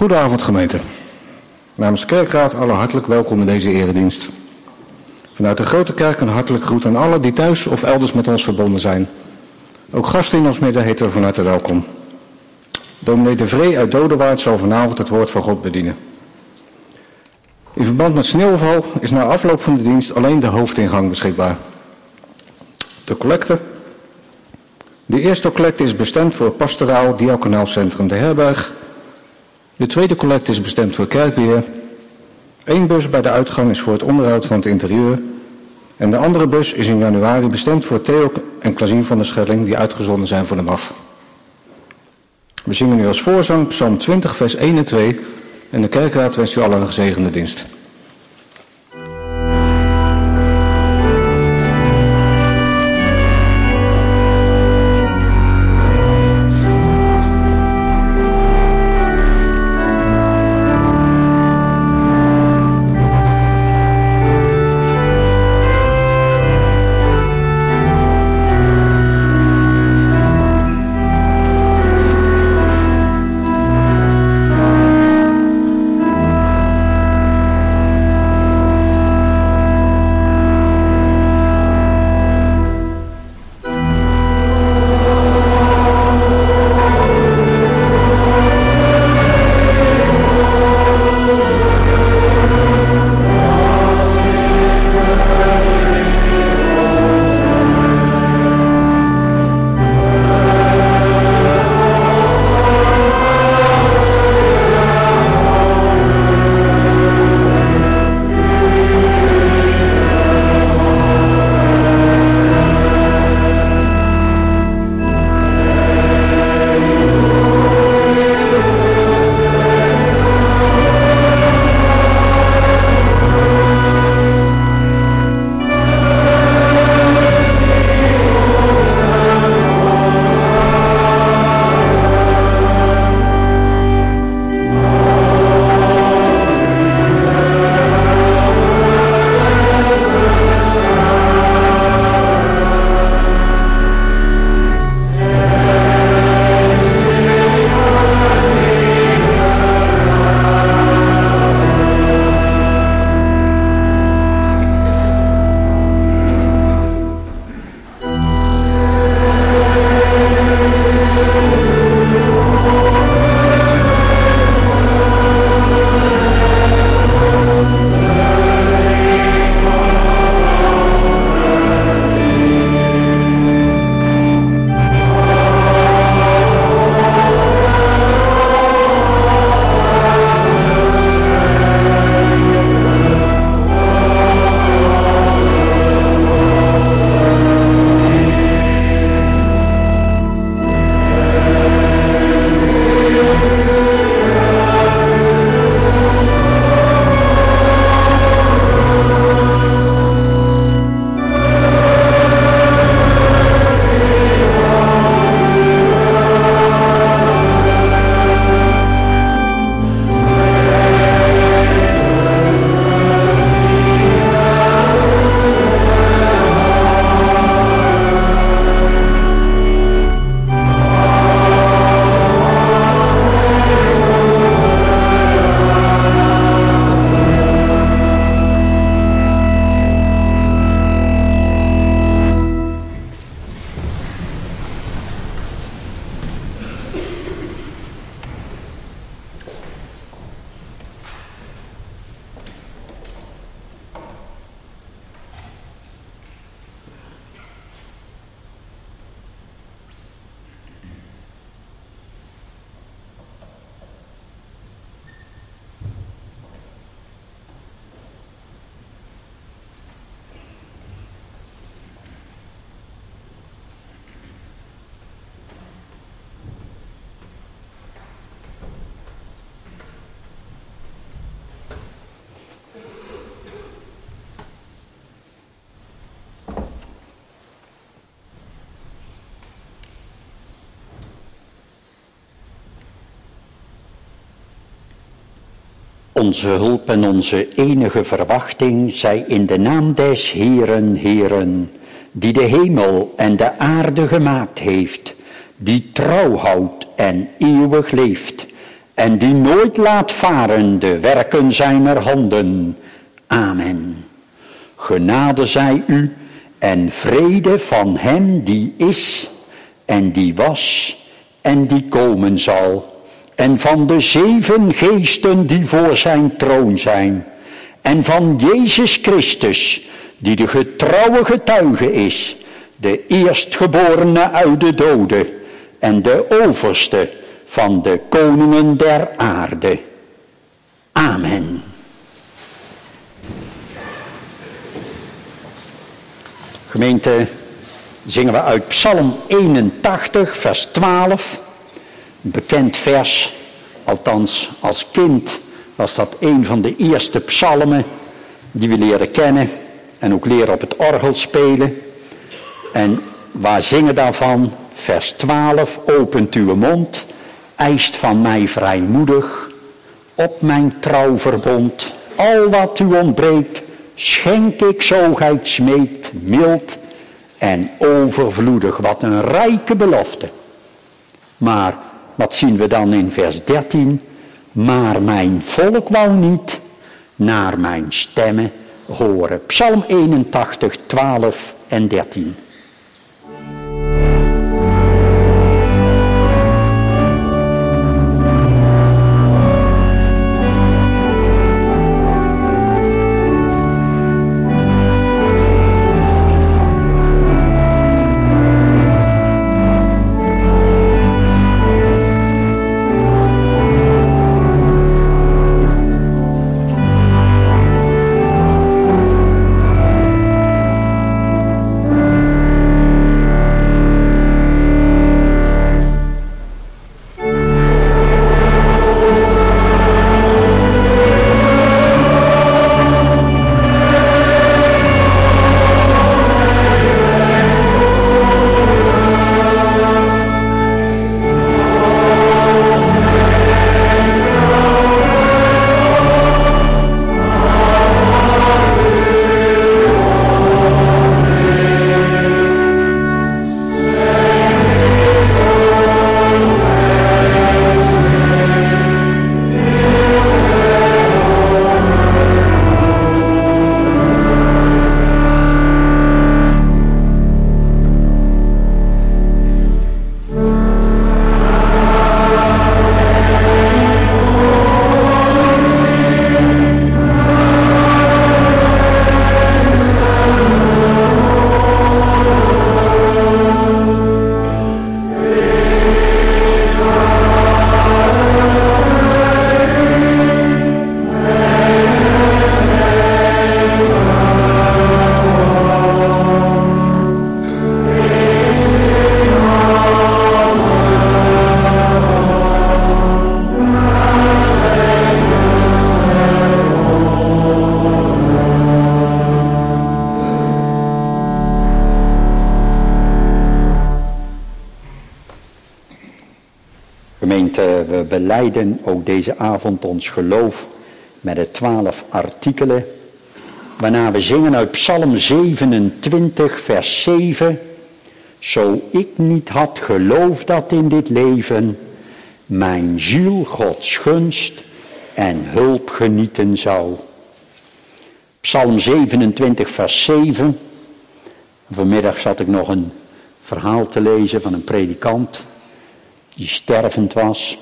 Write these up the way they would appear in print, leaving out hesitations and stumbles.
Goedenavond gemeente. Namens de kerkraad alle hartelijk welkom in deze eredienst. Vanuit de Grote Kerk een hartelijk groet aan allen die thuis of elders met ons verbonden zijn. Ook gasten in ons midden heten we van harte welkom. Dominee De Vree uit Dodewaard zal vanavond het woord van God bedienen. In verband met sneeuwval is na afloop van de dienst alleen de hoofdingang beschikbaar. De collecte. De eerste collecte is bestemd voor het pastoraal diaconaal centrum De Herberg. De tweede collecte is bestemd voor kerkbeheer. 1 bus bij de uitgang is voor het onderhoud van het interieur. En de andere bus is in januari bestemd voor Theo en Klazien van der Schelling die uitgezonden zijn voor de MAF. We zingen nu als voorzang Psalm 20 vers 1 en 2 en de kerkraad wenst u allen een gezegende dienst. Onze hulp en onze enige verwachting zij in de naam des Heeren, Heeren, die de hemel en de aarde gemaakt heeft, die trouw houdt en eeuwig leeft, en die nooit laat varen de werken zijner handen. Amen. Genade zij u en vrede van hem die is en die was en die komen zal. En van de 7 geesten die voor zijn troon zijn. En van Jezus Christus, die de getrouwe getuige is, de eerstgeborene uit de doden en de overste van de koningen der aarde. Amen. Gemeente, zingen we uit Psalm 81, vers 12. Een bekend vers, althans als kind was dat een van de eerste psalmen die we leren kennen en ook leren op het orgel spelen. En waar zingen daarvan? Vers 12, opent uw mond, eist van mij vrijmoedig, op mijn trouwverbond, al wat u ontbreekt, schenk ik zo gij het smeekt, mild en overvloedig. Wat een rijke belofte. Maar wat zien we dan in vers 13? Maar mijn volk wou niet naar mijn stemmen horen. Psalm 81, 12 en 13. We belijden ook deze avond ons geloof met de 12 artikelen, waarna we zingen uit Psalm 27, vers 7. Zo ik niet had geloofd dat in dit leven mijn ziel Gods gunst en hulp genieten zou. Psalm 27, vers 7. Vanmiddag zat ik nog een verhaal te lezen van een predikant die stervend was.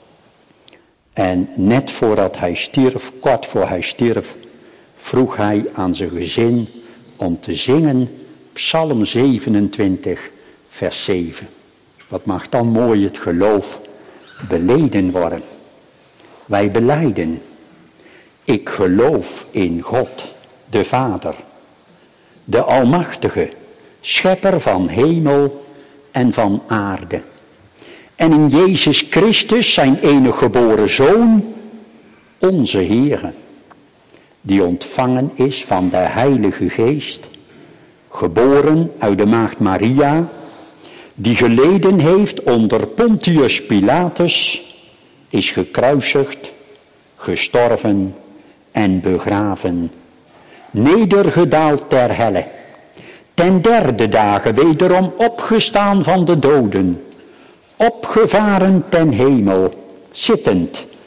En net voordat hij stierf, kort voor hij stierf, vroeg hij aan zijn gezin om te zingen Psalm 27, vers 7. Wat mag dan mooi het geloof beleden worden. Wij belijden, ik geloof in God, de Vader, de Almachtige, schepper van hemel en van aarde. En in Jezus Christus, zijn enige geboren Zoon, onze Heere, die ontvangen is van de Heilige Geest, geboren uit de maagd Maria, die geleden heeft onder Pontius Pilatus, is gekruisigd, gestorven en begraven, nedergedaald ter helle, ten derde dagen wederom opgestaan van de doden, opgevaren ten hemel, zittend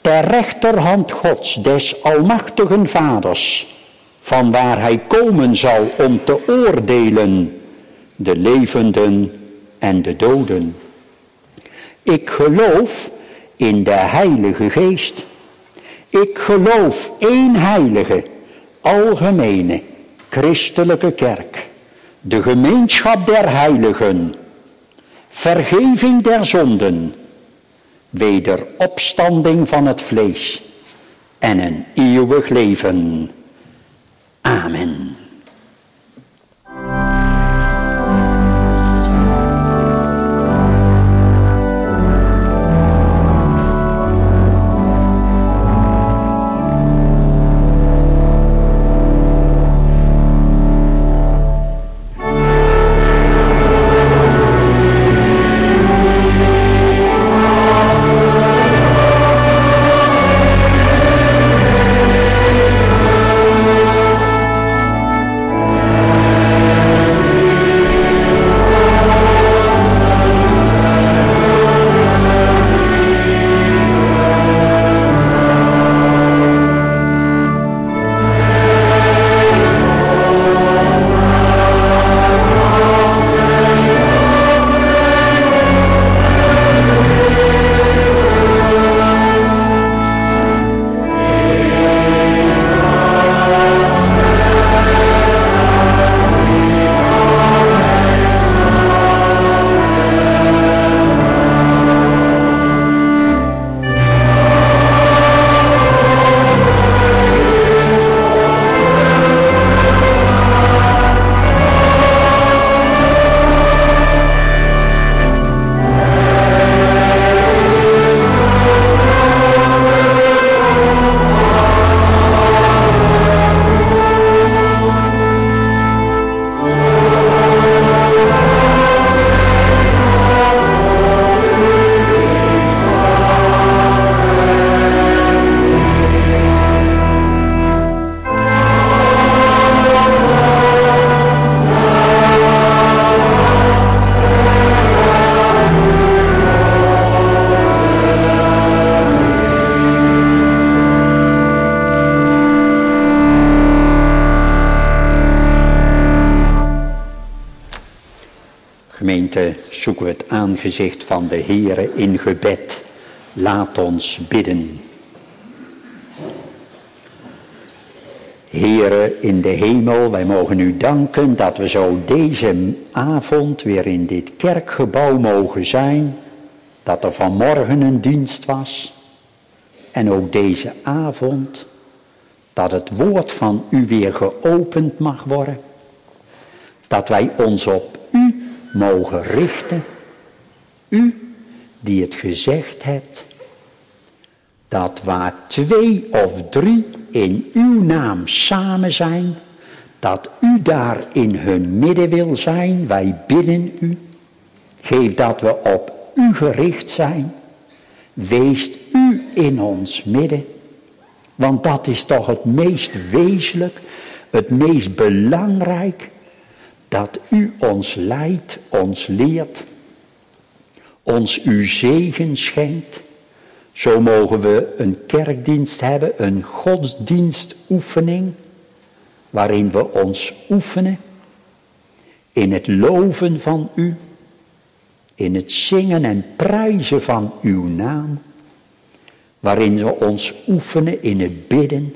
ter rechterhand Gods, des almachtigen Vaders, van waar hij komen zal om te oordelen de levenden en de doden. Ik geloof in de Heilige Geest. Ik geloof één heilige, algemene, christelijke kerk, de gemeenschap der heiligen, vergeving der zonden, wederopstanding van het vlees en een eeuwig leven. Amen. Gemeente, zoeken we het aangezicht van de Heere in gebed. Laat ons bidden. Heere in de hemel, wij mogen u danken dat we zo deze avond weer in dit kerkgebouw mogen zijn. Dat er vanmorgen een dienst was. En ook deze avond dat het woord van u weer geopend mag worden. Dat wij ons op u mogen richten. U die het gezegd hebt. Dat waar 2 of 3 in uw naam samen zijn. Dat u daar in hun midden wil zijn. Wij bidden u. Geef dat we op u gericht zijn. Weest u in ons midden. Want dat is toch het meest wezenlijk. Het meest belangrijk. Dat u ons leidt, ons leert. Ons uw zegen schenkt. Zo mogen we een kerkdienst hebben, een godsdienstoefening. Waarin we ons oefenen. In het loven van u. In het zingen en prijzen van uw naam. Waarin we ons oefenen in het bidden.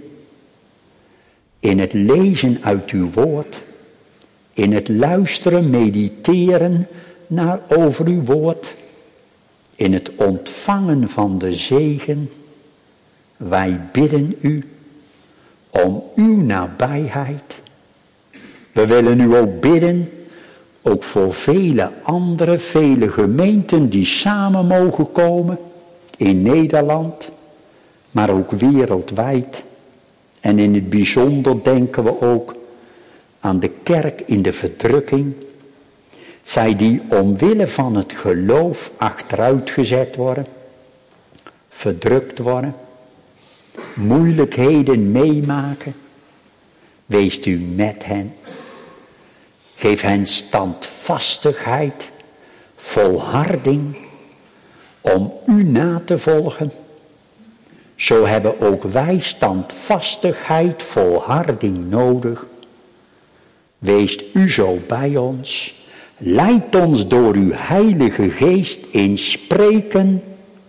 In het lezen uit uw woord. In het luisteren, mediteren naar over uw woord. In het ontvangen van de zegen. Wij bidden u om uw nabijheid. We willen u ook bidden, ook voor vele andere, vele gemeenten die samen mogen komen. In Nederland, maar ook wereldwijd. En in het bijzonder denken we ook aan de kerk in de verdrukking. Zij die omwille van het geloof achteruit gezet worden. Verdrukt worden. Moeilijkheden meemaken. Wees u met hen. Geef hen standvastigheid. Volharding. Om u na te volgen. zo hebben ook wij standvastigheid, volharding nodig. Wees u zo bij ons, leid ons door uw Heilige Geest in spreken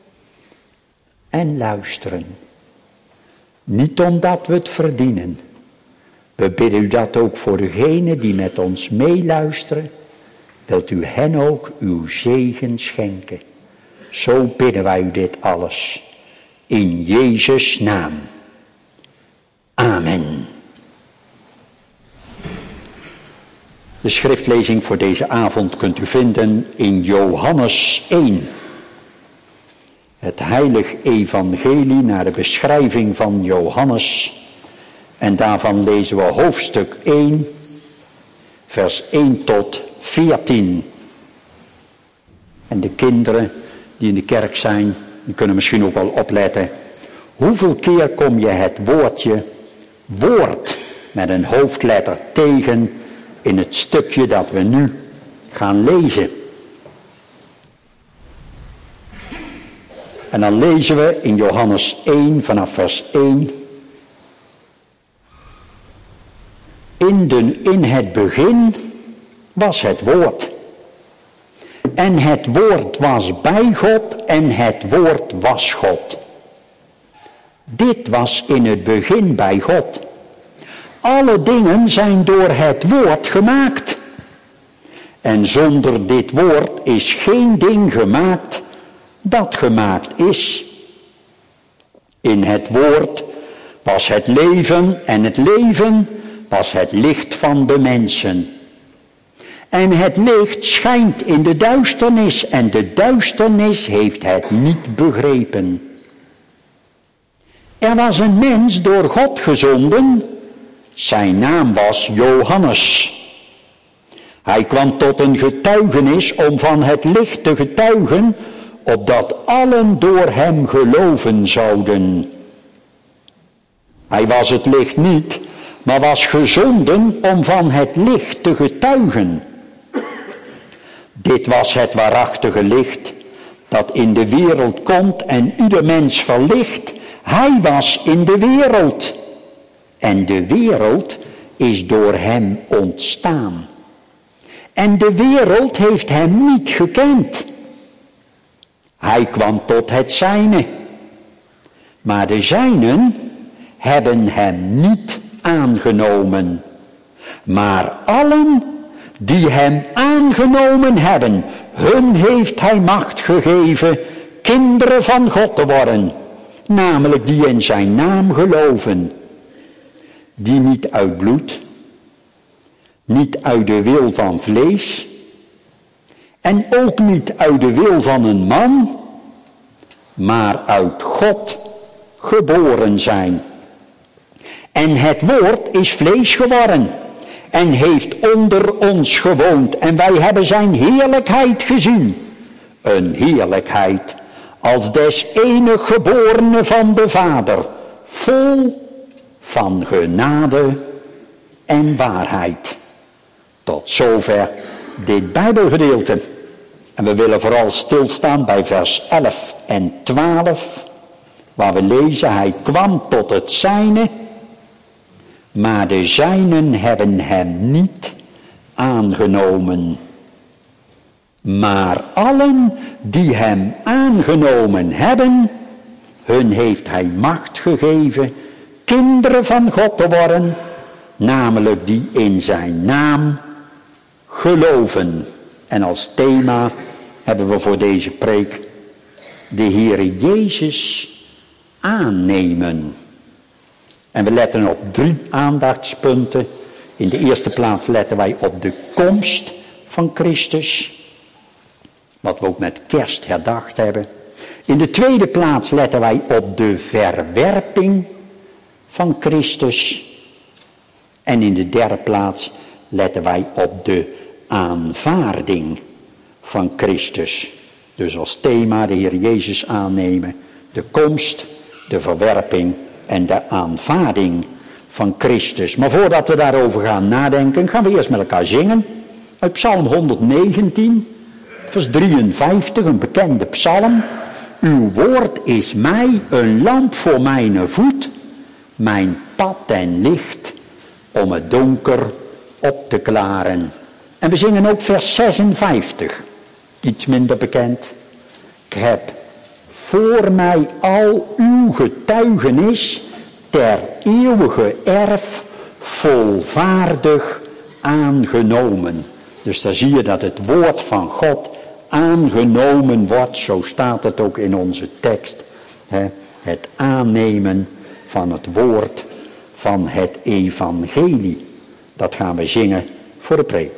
en luisteren. Niet omdat we het verdienen. We bidden u dat ook voor degenen die met ons meeluisteren. Wilt u hen ook uw zegen schenken. Zo bidden wij u dit alles. In Jezus' naam. Amen. De schriftlezing voor deze avond kunt u vinden in Johannes 1. Het heilig evangelie naar de beschrijving van Johannes. En daarvan lezen we hoofdstuk 1, vers 1 tot 14. En de kinderen die in de kerk zijn, die kunnen misschien ook wel opletten. Hoeveel keer kom je het woordje woord met een hoofdletter tegen in het stukje dat we nu gaan lezen? En dan lezen we in Johannes 1 vanaf vers 1. In het begin was het woord. En het woord was bij God en het woord was God. Dit was in het begin bij God. Alle dingen zijn door het woord gemaakt. En zonder dit woord is geen ding gemaakt dat gemaakt is. In het woord was het leven en het leven was het licht van de mensen. En het licht schijnt in de duisternis en de duisternis heeft het niet begrepen. Er was een mens door God gezonden, zijn naam was Johannes. Hij kwam tot een getuigenis om van het licht te getuigen, opdat allen door hem geloven zouden. Hij was het licht niet, maar was gezonden om van het licht te getuigen. Dit was het waarachtige licht, dat in de wereld komt en ieder mens verlicht. Hij was in de wereld. En de wereld is door hem ontstaan. En de wereld heeft hem niet gekend. Hij kwam tot het zijne. Maar de zijnen hebben hem niet aangenomen. Maar allen die hem aangenomen hebben, hun heeft hij macht gegeven kinderen van God te worden. Namelijk die in zijn naam geloven. Die niet uit bloed, niet uit de wil van vlees en ook niet uit de wil van een man, maar uit God geboren zijn. En het woord is vlees geworden en heeft onder ons gewoond en wij hebben zijn heerlijkheid gezien. Een heerlijkheid als des enig geborene van de Vader, vol van genade en waarheid. Tot zover dit Bijbelgedeelte. En we willen vooral stilstaan bij vers 11 en 12, waar we lezen, hij kwam tot het zijne, maar de zijnen hebben hem niet aangenomen. Maar allen die hem aangenomen hebben, hun heeft hij macht gegeven kinderen van God te worden, namelijk die in zijn naam geloven. En als thema hebben we voor deze preek de Heere Jezus aannemen. En we letten op 3 aandachtspunten. In de eerste plaats letten wij op de komst van Christus, wat we ook met kerst herdacht hebben. In de tweede plaats letten wij op de verwerping van Christus. En in de derde plaats letten wij op de aanvaarding van Christus. Dus als thema de Heer Jezus aannemen, de komst, de verwerping en de aanvaarding van Christus. Maar voordat we daarover gaan nadenken, gaan we eerst met elkaar zingen. Uit Psalm 119, vers 53, een bekende psalm. uw woord is mij een lamp voor mijn voet, mijn pad en licht om het donker op te klaren. En we zingen ook vers 56, iets minder bekend. Ik heb voor mij al uw getuigenis ter eeuwige erf volvaardig aangenomen. Dus daar zie je dat het woord van God aangenomen wordt, zo staat het ook in onze tekst. Het aannemen van het woord van het evangelie. Dat gaan we zingen voor de preek.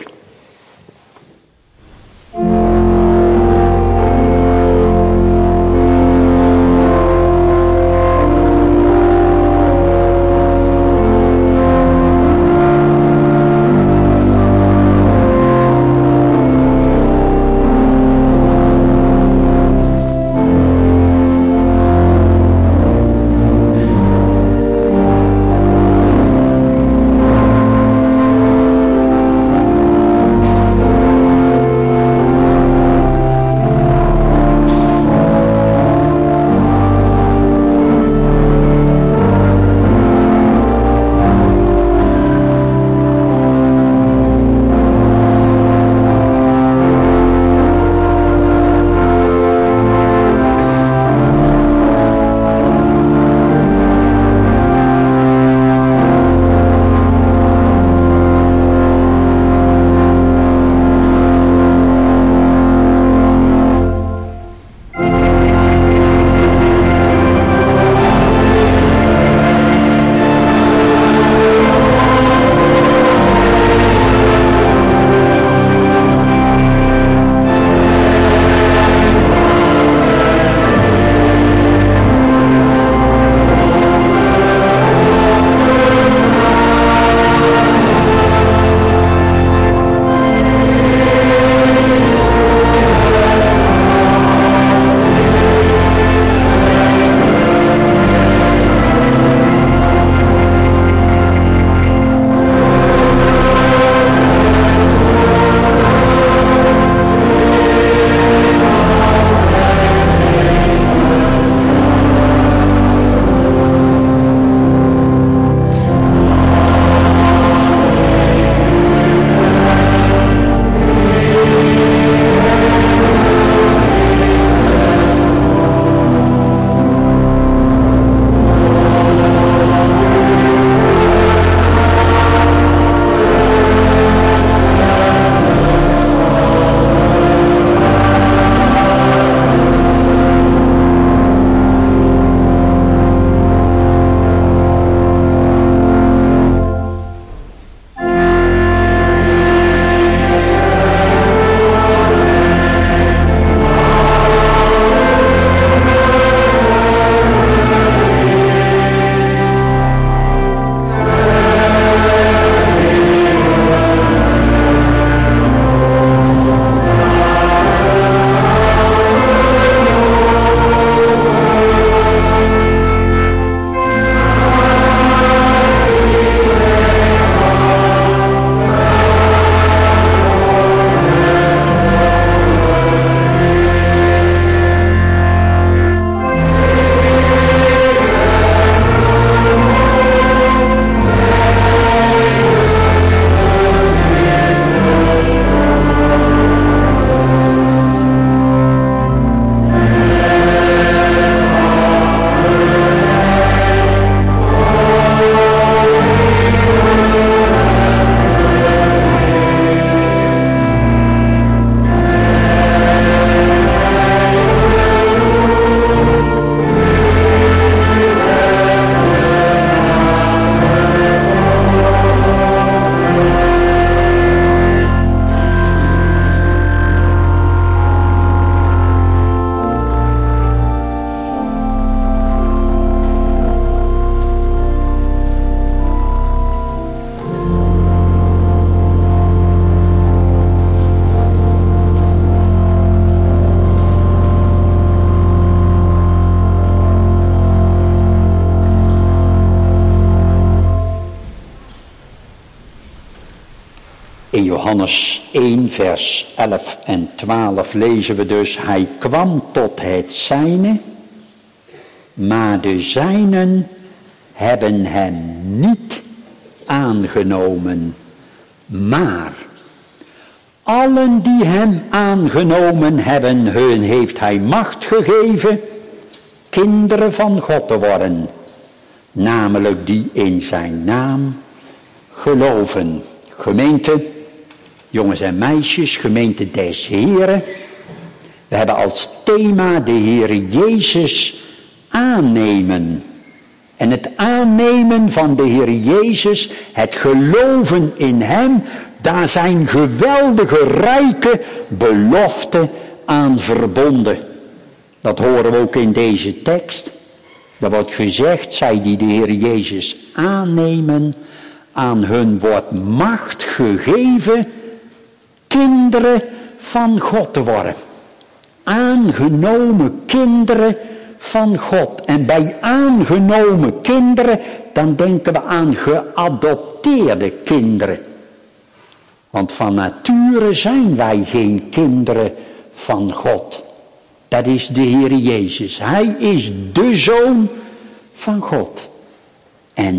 In Johannes 1 vers 11 en 12 lezen we dus: hij kwam tot het zijne, maar de zijnen hebben hem niet aangenomen. Maar allen die hem aangenomen hebben, hun heeft hij macht gegeven kinderen van God te worden. Namelijk die in zijn naam geloven. Gemeente, jongens en meisjes, gemeente des Heren. We hebben als thema de Heer Jezus aannemen. En het aannemen van de Heer Jezus, het geloven in hem, daar zijn geweldige, rijke beloften aan verbonden. Dat horen we ook in deze tekst. Er wordt gezegd, zij die de Heer Jezus aannemen, aan hun wordt macht gegeven kinderen van God te worden. Aangenomen kinderen van God. En bij aangenomen kinderen, dan denken we aan geadopteerde kinderen. Want van nature zijn wij geen kinderen van God. Dat is de Heer Jezus. Hij is de Zoon van God. En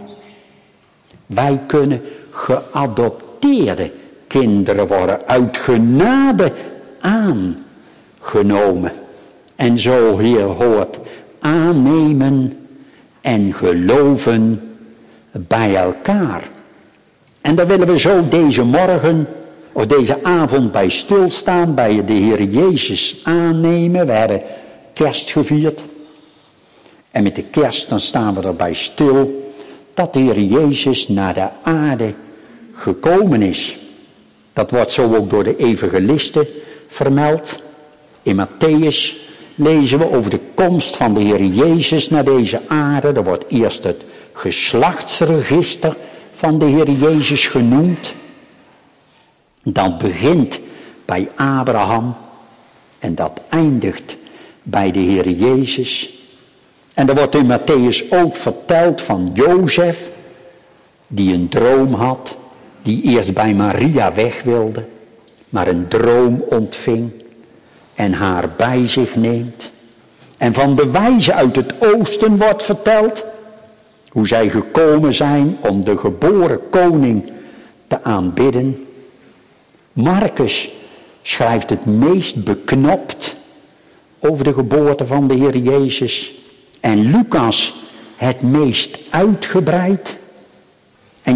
wij kunnen geadopteerde kinderen worden. Uit genade aangenomen. En zo hier hoort aannemen en geloven bij elkaar. En daar willen we zo deze morgen of deze avond bij stilstaan, bij de Heer Jezus aannemen. We hebben kerst gevierd. En met de kerst dan staan we erbij stil dat de Heer Jezus naar de aarde gekomen is. Dat wordt zo ook door de evangelisten vermeld. In Matthäus lezen we over de komst van de Heer Jezus naar deze aarde. Er wordt eerst het geslachtsregister van de Heer Jezus genoemd. Dat begint bij Abraham en dat eindigt bij de Heer Jezus. En er wordt in Matthäus ook verteld van Jozef, die een droom had, die eerst bij Maria weg wilde, maar een droom ontving en haar bij zich neemt. En van de wijzen uit het oosten wordt verteld hoe zij gekomen zijn om de geboren koning te aanbidden. Marcus schrijft het meest beknopt over de geboorte van de Heer Jezus. En Lucas het meest uitgebreid. En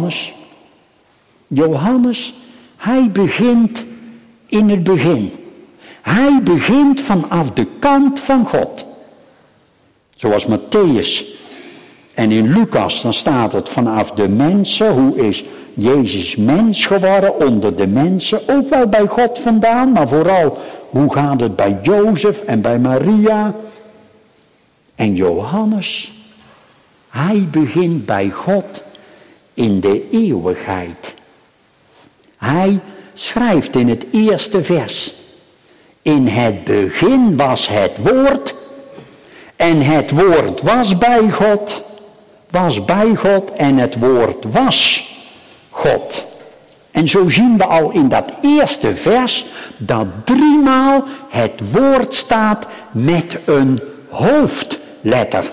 Johannes, hij begint in het begin. Hij begint vanaf de kant van God. Zoals Matthäus. En in Lucas dan staat het vanaf de mensen. Hoe is Jezus mens geworden onder de mensen? Ook wel bij God vandaan. Maar vooral hoe gaat het bij Jozef en bij Maria? En Johannes, hij begint bij God in de eeuwigheid. Hij schrijft in het eerste vers. In het begin was het woord. En het woord was bij God. Was bij God en het woord was God. En zo zien we al in dat eerste vers dat 3 maal het woord staat met een hoofdletter.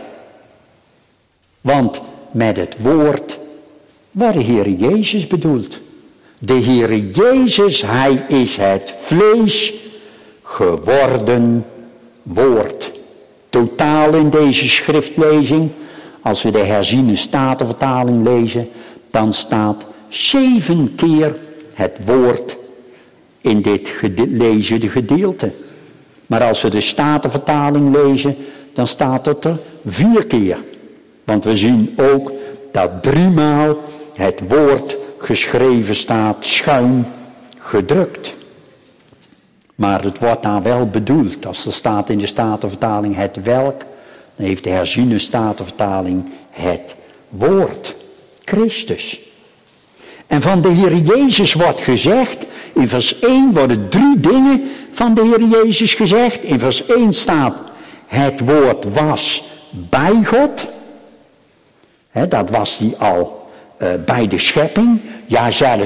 Want met het woord wordt de Heer Jezus bedoeld. De Heer Jezus, hij is het vlees geworden woord. Totaal in deze schriftlezing, als we de herziene statenvertaling lezen, dan staat 7 keer het woord in dit lezende gedeelte. Maar als we de statenvertaling lezen, dan staat het er 4 keer. Want we zien ook dat 3 maal het woord geschreven staat, schuin gedrukt. Maar het wordt daar wel bedoeld. Als er staat in de statenvertaling het welk, dan heeft de herziene statenvertaling het woord, Christus. En van de Heer Jezus wordt gezegd, in vers 1 worden 3 dingen van de Heer Jezus gezegd. In vers 1 staat, het woord was bij God. Dat was die al bij de schepping. Ja, zelfs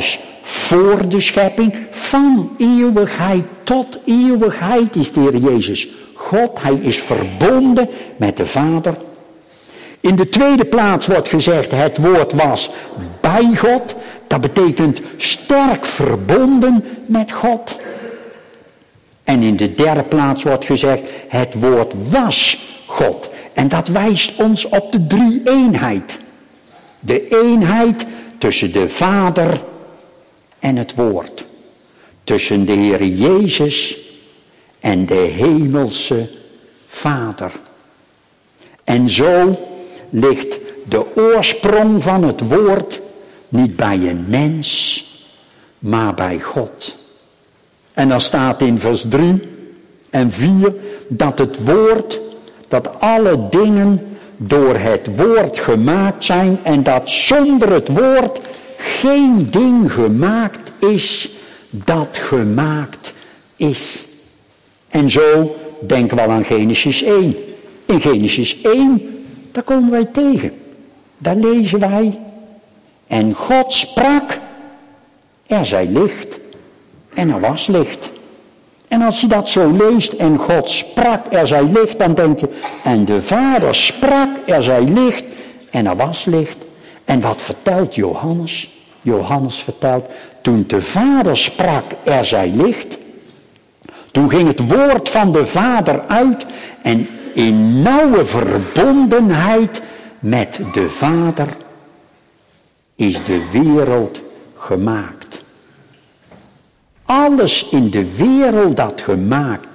voor de schepping. Van eeuwigheid tot eeuwigheid is de Heer Jezus God. Hij is verbonden met de Vader. In de tweede plaats wordt gezegd, het woord was bij God. Dat betekent sterk verbonden met God. En in de derde plaats wordt gezegd, het woord was God. En dat wijst ons op de drie-eenheid. De eenheid tussen de Vader en het woord. Tussen de Heer Jezus en de hemelse Vader. En zo ligt de oorsprong van het woord niet bij een mens, maar bij God. En dan staat in vers 3 en 4 dat het woord, dat alle dingen door het woord gemaakt zijn en dat zonder het woord geen ding gemaakt is dat gemaakt is. En zo denken we al aan Genesis 1. In Genesis 1, daar komen wij tegen. Daar lezen wij. En God sprak, er zij licht. En er was licht. En als je dat zo leest en God sprak, er zij licht, dan denk je, en de Vader sprak, er zij licht, en er was licht. En wat vertelt Johannes? Johannes vertelt, toen de Vader sprak, er zij licht, toen ging het woord van de Vader uit en in nauwe verbondenheid met de Vader is de wereld gemaakt. Alles in de wereld dat gemaakt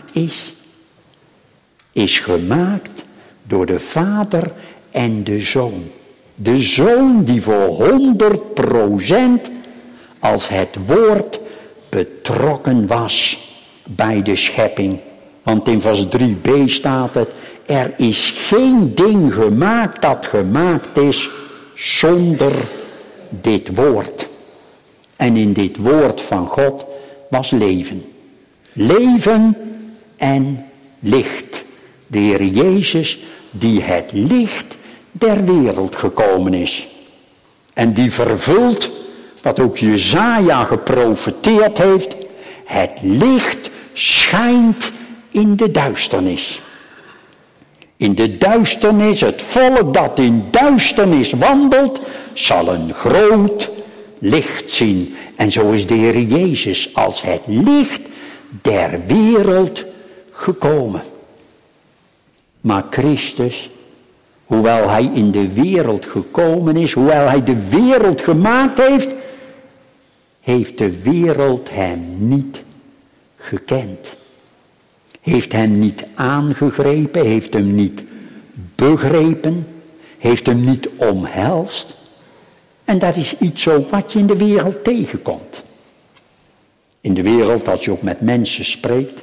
is gemaakt door de Vader en de Zoon. De Zoon die voor 100% als het woord betrokken was bij de schepping. Want in vers 3b staat het, er is geen ding gemaakt dat gemaakt is zonder dit woord. En in dit woord van God was leven. Leven en licht. De Heer Jezus die het licht der wereld gekomen is. En die vervult wat ook Jesaja geprofeteerd heeft. Het licht schijnt in de duisternis. In de duisternis, het volk dat in duisternis wandelt, zal een groot licht zien. En zo is de Heer Jezus als het licht der wereld gekomen. Maar Christus, hoewel hij in de wereld gekomen is, hoewel hij de wereld gemaakt heeft, heeft de wereld hem niet gekend. Heeft hem niet aangegrepen, heeft hem niet begrepen, heeft hem niet omhelst. En dat is iets zo wat je in de wereld tegenkomt. In de wereld, als je ook met mensen spreekt,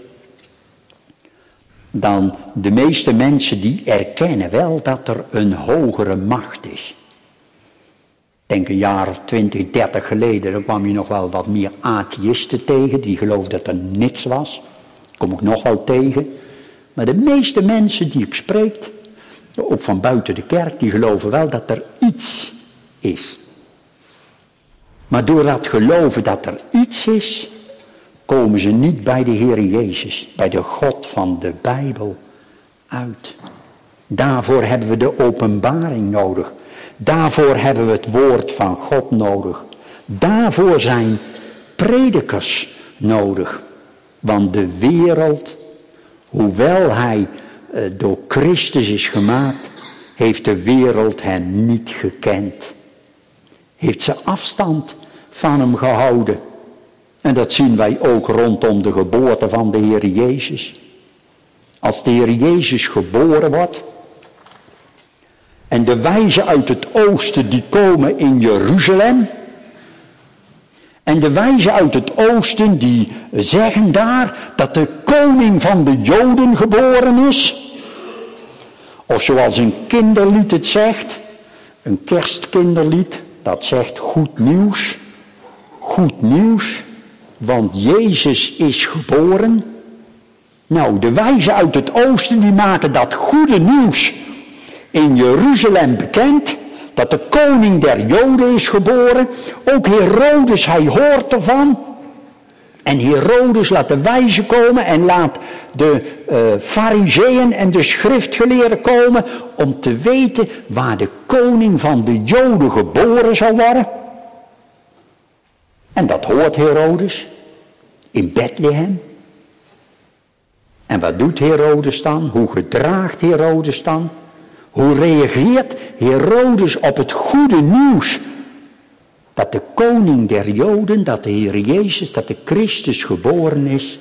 dan de meeste mensen die erkennen wel dat er een hogere macht is. Ik denk een jaar of 20, 30 geleden, dan kwam je nog wel wat meer atheïsten tegen, die geloofden dat er niks was. Kom ik nog wel tegen. Maar de meeste mensen die ik spreek, ook van buiten de kerk, die geloven wel dat er iets is. Maar door dat geloven dat er iets is, komen ze niet bij de Heer Jezus, bij de God van de Bijbel uit. Daarvoor hebben we de openbaring nodig. Daarvoor hebben we het woord van God nodig. Daarvoor zijn predikers nodig. Want de wereld, hoewel hij door Christus is gemaakt, heeft de wereld hem niet gekend. Heeft ze afstand van hem gehouden. En dat zien wij ook rondom de geboorte van de Heer Jezus. Als de Heer Jezus geboren wordt, en de wijzen uit het oosten die komen in Jeruzalem. En de wijzen uit het oosten die zeggen daar dat de koning van de Joden geboren is. Of zoals een kinderlied het zegt, een kerstkinderlied, dat zegt goed nieuws. Goed nieuws, want Jezus is geboren. Nou, de wijzen uit het oosten die maken dat goede nieuws in Jeruzalem bekend, dat de koning der Joden is geboren. Ook Herodes, hij hoort ervan. En Herodes laat de wijzen komen en laat de farizeeën en de schriftgeleerden komen om te weten waar de koning van de Joden geboren zou worden. En dat hoort Herodes in Bethlehem. En wat doet Herodes dan? Hoe gedraagt Herodes dan? Hoe reageert Herodes op het goede nieuws? Dat de koning der Joden, dat de Heer Jezus, dat de Christus geboren is.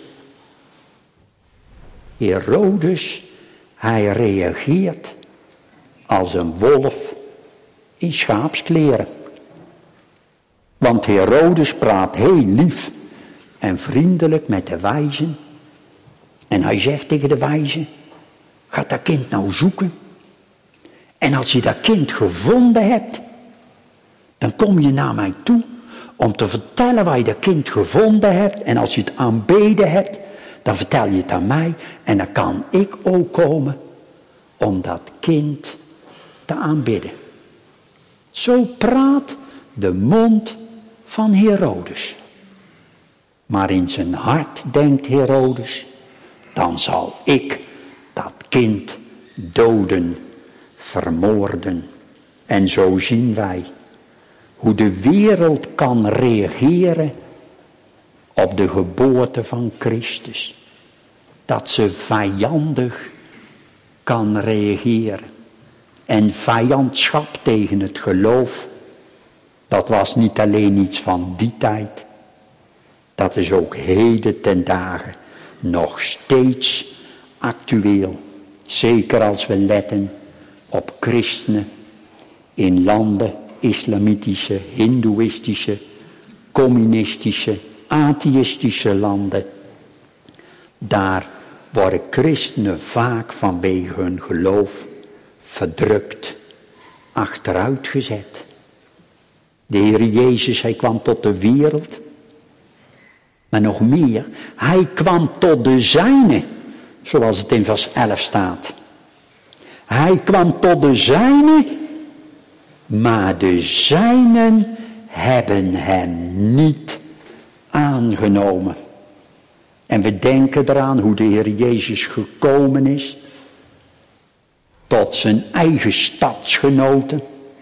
Herodes, hij reageert als een wolf in schaapskleren. Want Herodes praat heel lief en vriendelijk met de wijzen. En hij zegt tegen de wijzen, ga dat kind nou zoeken. En als je dat kind gevonden hebt, dan kom je naar mij toe om te vertellen waar je dat kind gevonden hebt. En als je het aanbeden hebt, dan vertel je het aan mij. En dan kan ik ook komen om dat kind te aanbidden. Zo praat de mond van Herodes. Maar in zijn hart denkt Herodes, dan zal ik dat kind doden, vermoorden. En zo zien wij hoe de wereld kan reageren op de geboorte van Christus. Dat ze vijandig kan reageren. En vijandschap tegen het geloof, dat was niet alleen iets van die tijd. Dat is ook heden ten dagen nog steeds actueel. Zeker als we letten op christenen in landen, islamitische, hindoeïstische, communistische, atheïstische landen. Daar worden christenen vaak vanwege hun geloof verdrukt, achteruit gezet. De Heer Jezus, hij kwam tot de wereld. Maar nog meer, hij kwam tot de zijnen, zoals het in vers 11 staat. Hij kwam tot de zijnen, maar de zijnen hebben hem niet aangenomen. En we denken eraan hoe de Heer Jezus gekomen is tot zijn eigen stadsgenoten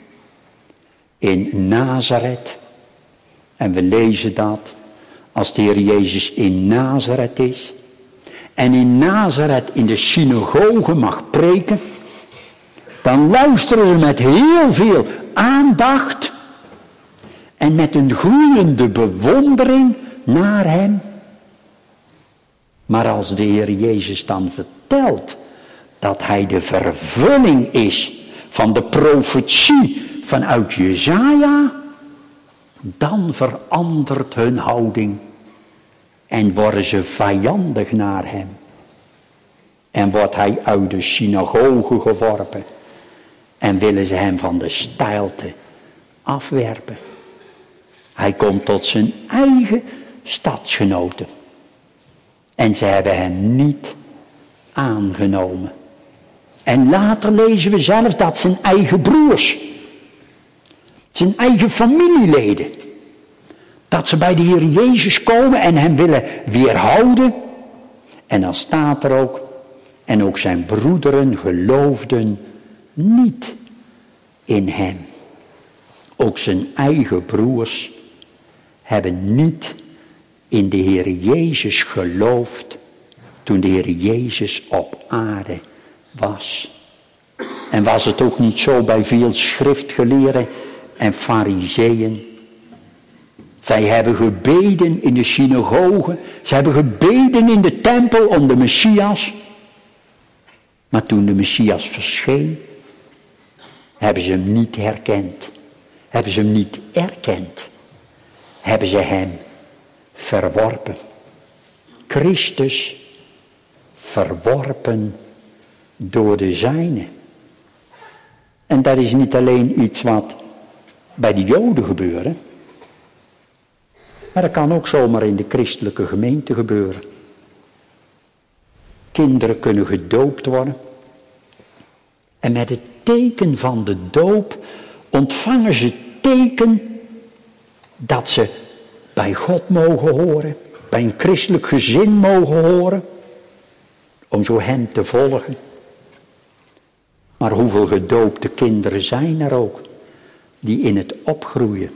in Nazareth. En we lezen dat als de Heer Jezus in Nazareth is en in Nazareth in de synagoge mag preken, dan luisteren ze met heel veel aandacht en met een groeiende bewondering naar hem. Maar als de Heer Jezus dan vertelt dat hij de vervulling is van de profetie vanuit Jesaja, dan verandert hun houding en worden ze vijandig naar hem. En wordt hij uit de synagoge geworpen en willen ze hem van de steilte afwerpen. Hij komt tot zijn eigen stadsgenoten en ze hebben hem niet aangenomen. En later lezen we zelfs dat zijn eigen broers, zijn eigen familieleden, dat ze bij de Heer Jezus komen en hem willen weerhouden. En dan staat er ook, en ook zijn broederen geloofden niet in hem. Ook zijn eigen broers hebben niet in de Heer Jezus geloofd toen de Heer Jezus op aarde was. En was het ook niet zo bij veel schriftgeleerden en farizeeën? Zij hebben gebeden in de synagoge, zij hebben gebeden in de tempel om de Messias. Maar toen de Messias verscheen, hebben ze hem niet herkend. Hebben ze hem niet erkend. Hebben ze hem verworpen. Christus verworpen door de zijnen. En dat is niet alleen iets wat bij de Joden gebeurde. Maar dat kan ook zomaar in de christelijke gemeente gebeuren. Kinderen kunnen gedoopt worden. En met het teken van de doop ontvangen ze teken dat ze bij God mogen horen, bij een christelijk gezin mogen horen, om zo hem te volgen. Maar hoeveel gedoopte kinderen zijn er ook, die in het opgroeien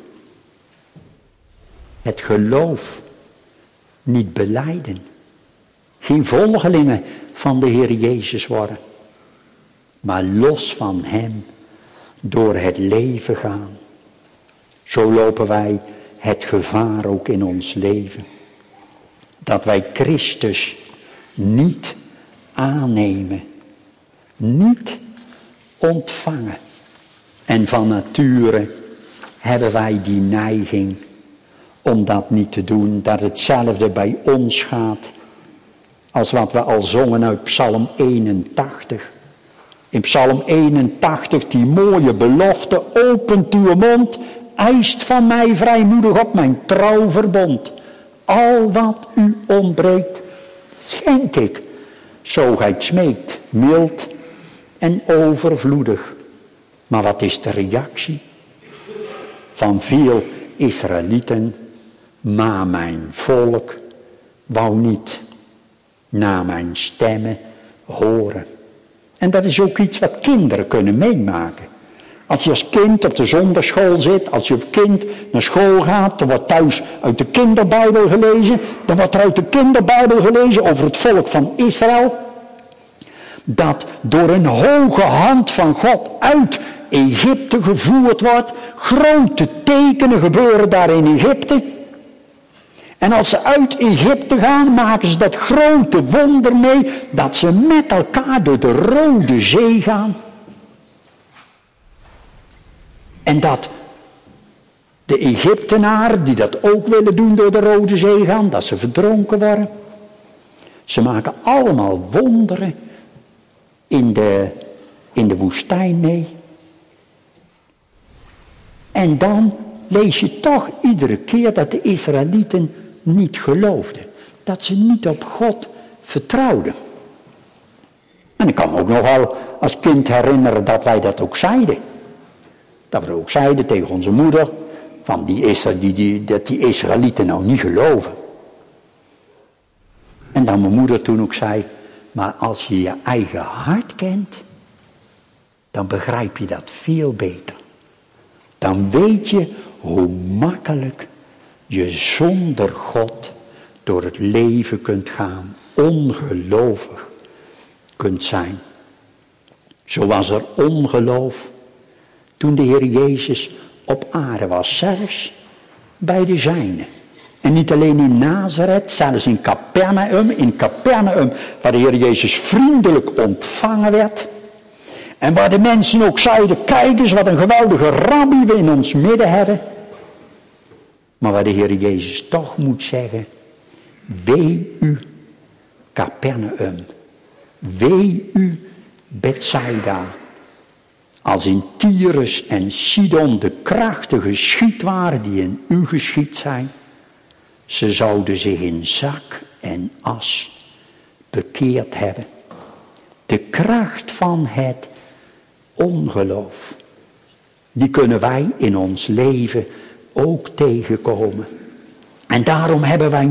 het geloof niet belijden, geen volgelingen van de Heer Jezus worden, maar los van hem door het leven gaan. Zo lopen wij het gevaar ook in ons leven, dat wij Christus niet aannemen, niet ontvangen. En van nature hebben wij die neiging om dat niet te doen, dat hetzelfde bij ons gaat als wat we al zongen uit Psalm 81. In Psalm 81, die mooie belofte, opent uw mond, eist van mij vrijmoedig op mijn trouw verbond. Al wat u ontbreekt, schenk ik, zo gij het smeekt, mild en overvloedig. Maar wat is de reactie van veel Israëlieten? Maar mijn volk wou niet naar mijn stemmen horen. En dat is ook iets wat kinderen kunnen meemaken. Als je als kind op de zondagschool zit, als je als kind naar school gaat, dan wordt thuis uit de kinderbijbel gelezen. Dan wordt er uit de kinderbijbel gelezen over het volk van Israël. Dat door een hoge hand van God uit Egypte gevoerd wordt. Grote tekenen gebeuren daar in Egypte. En als ze uit Egypte gaan, maken ze dat grote wonder mee, dat ze met elkaar door de Rode Zee gaan. En dat de Egyptenaren, die dat ook willen doen door de Rode Zee gaan, dat ze verdronken worden. Ze maken allemaal wonderen in de woestijn mee. En dan lees je toch iedere keer dat de Israëlieten niet geloofden. Dat ze niet op God vertrouwden. En ik kan me ook nog wel als kind herinneren dat wij dat ook zeiden. Dat we ook zeiden tegen onze moeder, van dat die Israëlieten nou niet geloven. En dan mijn moeder toen ook zei, maar als je je eigen hart kent, dan begrijp je dat veel beter. Dan weet je hoe makkelijk je zonder God door het leven kunt gaan, ongelovig kunt zijn. Zo was er ongeloof toen de Heer Jezus op aarde was, zelfs bij de zijnen. En niet alleen in Nazareth, zelfs in Capernaum, waar de Heer Jezus vriendelijk ontvangen werd. En waar de mensen ook zeiden, kijk eens wat een geweldige rabbi we in ons midden hebben. Maar waar de Heer Jezus toch moet zeggen, wee u Capernaum, wee u Bethsaida. Als in Tyrus en Sidon de krachten geschied waren die in u geschied zijn, ze zouden zich in zak en as bekeerd hebben. De kracht van het ongeloof, die kunnen wij in ons leven ook tegenkomen. En daarom hebben wij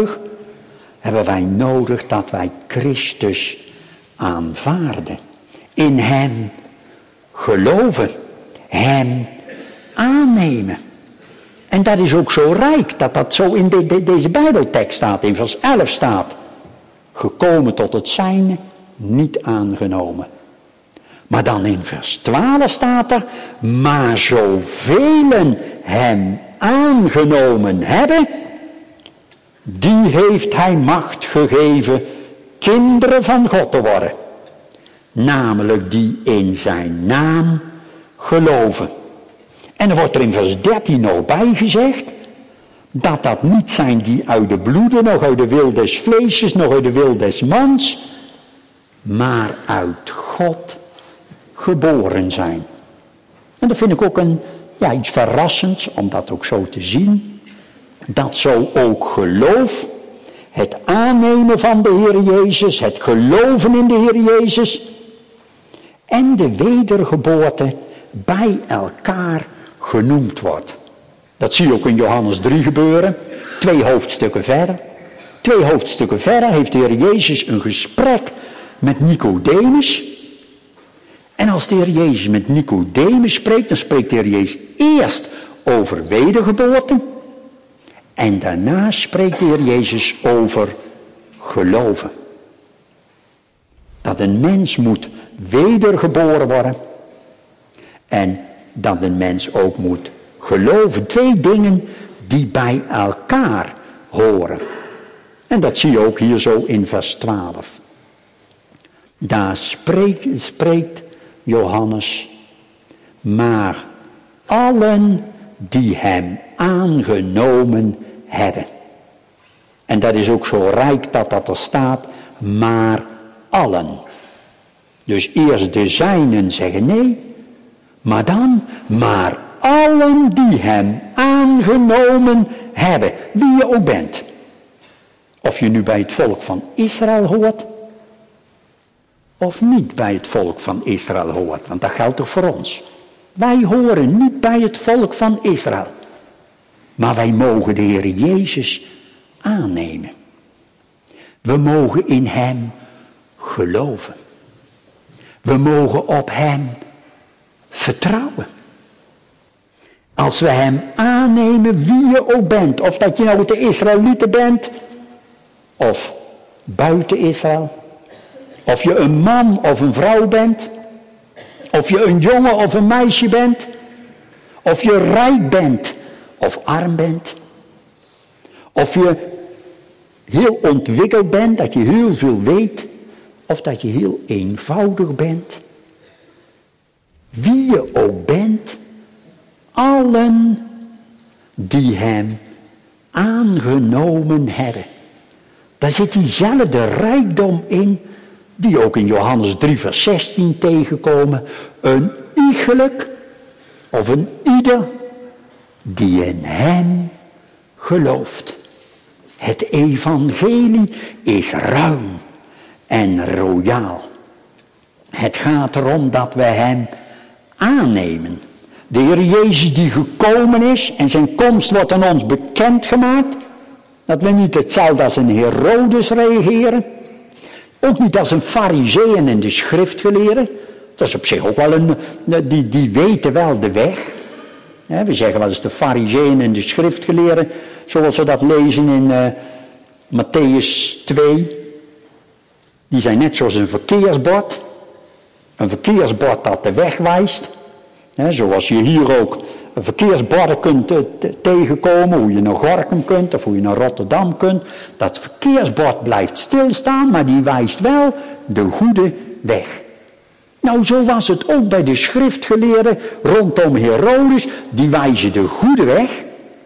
nodig dat wij Christus aanvaarden. In hem geloven, hem aannemen. En dat is ook zo rijk, dat zo in deze Bijbeltekst staat, in vers 11 staat. Gekomen tot het zijne, niet aangenomen. Maar dan in vers 12 staat er, maar zoveel hem aangenomen hebben, die heeft hij macht gegeven kinderen van God te worden. Namelijk die in zijn naam geloven. En er wordt er in vers 13 nog bij gezegd, dat niet zijn die uit de bloeden, nog uit de wil des vleesjes, nog uit de wil des mans, maar uit God geboren zijn. En dat vind ik ook iets verrassends, om dat ook zo te zien. Dat zo ook geloof, het aannemen van de Heer Jezus, het geloven in de Heer Jezus en de wedergeboorte bij elkaar genoemd wordt. Dat zie je ook in Johannes 3 gebeuren. 2 hoofdstukken verder. 2 hoofdstukken verder heeft de Heer Jezus een gesprek met Nicodemus. En als de Heer Jezus met Nicodemus spreekt, dan spreekt de Heer Jezus eerst over wedergeboorte. En daarna spreekt de Heer Jezus over geloven. Dat een mens moet wedergeboren worden. En dat een mens ook moet geloven. 2 dingen die bij elkaar horen. En dat zie je ook hier zo in vers 12. Daar spreekt Johannes. Maar allen die hem aangenomen hebben. En dat is ook zo rijk dat er staat. Maar allen. Dus eerst de zijnen zeggen nee. Maar dan, maar allen die hem aangenomen hebben. Wie je ook bent. Of je nu bij het volk van Israël hoort. Of niet bij het volk van Israël hoort. Want dat geldt toch voor ons. Wij horen niet bij het volk van Israël. Maar wij mogen de Heer Jezus aannemen. We mogen in hem geloven. We mogen op hem vertrouwen. Als we hem aannemen, wie je ook bent. Of dat je nou de Israëlieten bent. Of buiten Israël. Of je een man of een vrouw bent. Of je een jongen of een meisje bent. Of je rijk bent of arm bent. Of je heel ontwikkeld bent, dat je heel veel weet. Of dat je heel eenvoudig bent. Wie je ook bent. Allen die hem aangenomen hebben. Daar zit diezelfde rijkdom in. Die ook in Johannes 3 vers 16 tegenkomen. Een iegelijk of een ieder die in hem gelooft. Het evangelie is ruim en royaal. Het gaat erom dat we hem aannemen. De Heer Jezus die gekomen is en zijn komst wordt aan ons bekendgemaakt. Dat we niet hetzelfde als een Herodes reageren. Ook niet als een Farizeeën en de schriftgeleerden. Dat is op zich ook wel die weten wel de weg. We zeggen wel eens de Farizeeën en de schriftgeleerden. Zoals we dat lezen in Mattheüs 2. Die zijn net zoals een verkeersbord. Een verkeersbord dat de weg wijst. Zoals je hier ook verkeersborden kunt tegenkomen. Hoe je naar Gorinchem kunt of hoe je naar Rotterdam kunt. Dat verkeersbord blijft stilstaan, maar die wijst wel de goede weg. Nou, zo was het ook bij de schriftgeleerden rondom Herodes. Die wijzen de goede weg.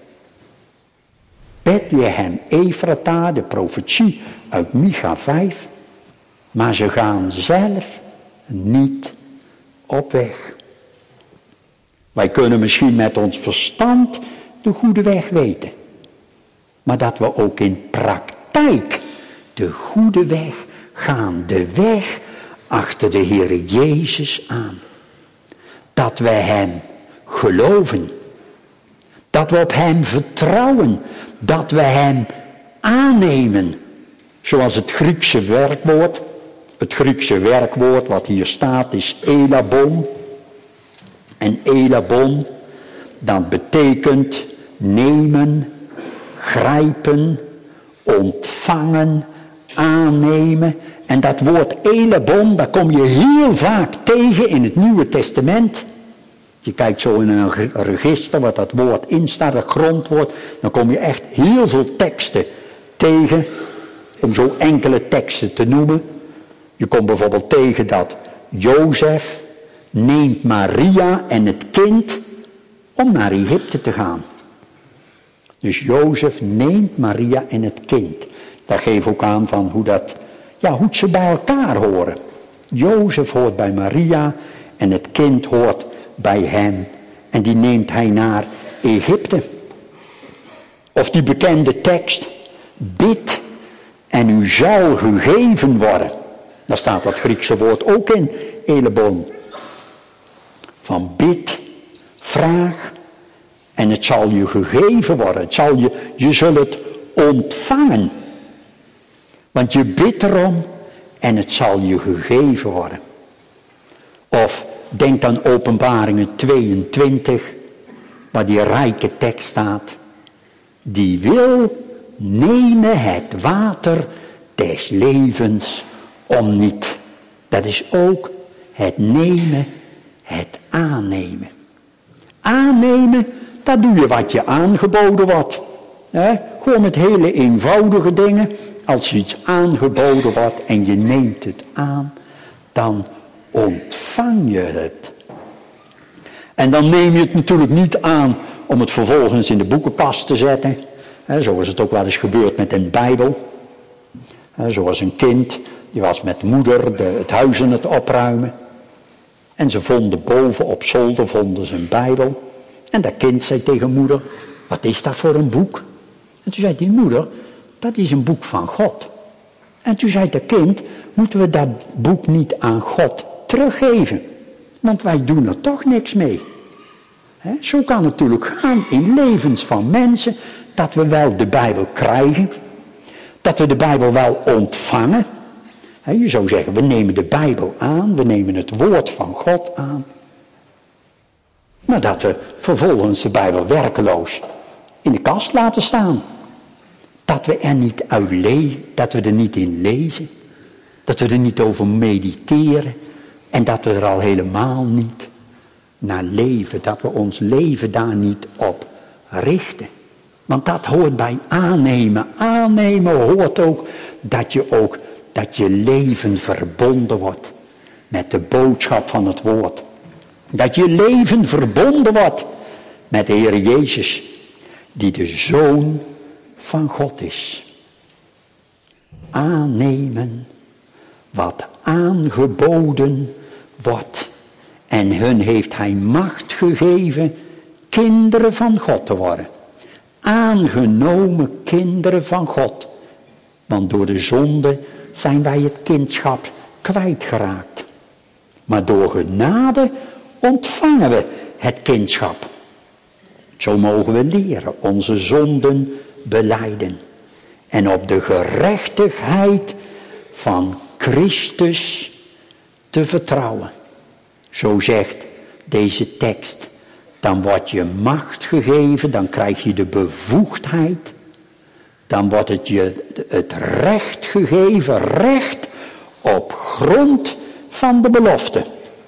Bethlehem Ephrata, de profetie uit Micha 5. Maar ze gaan zelf niet op weg. Wij kunnen misschien met ons verstand de goede weg weten. Maar dat we ook in praktijk de goede weg gaan. De weg achter de Heer Jezus aan. Dat we hem geloven. Dat we op hem vertrouwen. Dat we hem aannemen. Zoals het Griekse werkwoord. Het Griekse werkwoord wat hier staat is elabon. En elabon, dat betekent nemen, grijpen, ontvangen, aannemen. En dat woord elabon, daar kom je heel vaak tegen in het Nieuwe Testament. Je kijkt zo in een register wat dat woord in staat, dat grondwoord. Dan kom je echt heel veel teksten tegen, om zo enkele teksten te noemen. Je komt bijvoorbeeld tegen dat Jozef neemt Maria en het kind om naar Egypte te gaan. Dus Jozef neemt Maria en het kind. Dat geeft ook aan van hoe ze bij elkaar horen. Jozef hoort bij Maria en het kind hoort bij hem. En die neemt hij naar Egypte. Of die bekende tekst. Bid en u zal gegeven worden. Daar staat dat Griekse woord ook in. Elebon. van bid, vraag en het zal je gegeven worden. Je zult het ontvangen. Want je bidt erom en het zal je gegeven worden. Of denk aan Openbaringen 22, waar die rijke tekst staat. Die wil nemen het water des levens om niet. Dat is ook het nemen, het aannemen. Aannemen, dat doe je wat je aangeboden wordt. Gewoon met hele eenvoudige dingen. Als je iets aangeboden wordt en je neemt het aan, dan ontvang je het. En dan neem je het natuurlijk niet aan om het vervolgens in de boekenkast te zetten. Zo is het ook wel eens gebeurd met een Bijbel. Zoals een kind, die was met moeder het huis aan het opruimen. En ze vonden boven op zolder ze een Bijbel. En dat kind zei tegen moeder, wat is dat voor een boek? En toen zei die moeder, dat is een boek van God. En toen zei dat kind, moeten we dat boek niet aan God teruggeven? Want wij doen er toch niks mee. Zo kan het natuurlijk gaan in levens van mensen, dat we wel de Bijbel krijgen, dat we de Bijbel wel ontvangen. Je zou zeggen, we nemen de Bijbel aan, we nemen het woord van God aan. Maar dat we vervolgens de Bijbel werkeloos in de kast laten staan. Dat we er niet uit lezen, dat we er niet in lezen. Dat we er niet over mediteren. En dat we er al helemaal niet naar leven. Dat we ons leven daar niet op richten. Want dat hoort bij aannemen. Aannemen hoort ook dat je leven verbonden wordt met de boodschap van het woord. Dat je leven verbonden wordt met de Heer Jezus, die de Zoon van God is. Aannemen wat aangeboden wordt. En hun heeft hij macht gegeven kinderen van God te worden. Aangenomen kinderen van God. Want door de zonde zijn wij het kindschap kwijtgeraakt. Maar door genade ontvangen we het kindschap. Zo mogen we leren onze zonden belijden. En op de gerechtigheid van Christus te vertrouwen. Zo zegt deze tekst. Dan wordt je macht gegeven, dan krijg je de bevoegdheid. Dan wordt het je het recht gegeven, recht op grond van de belofte.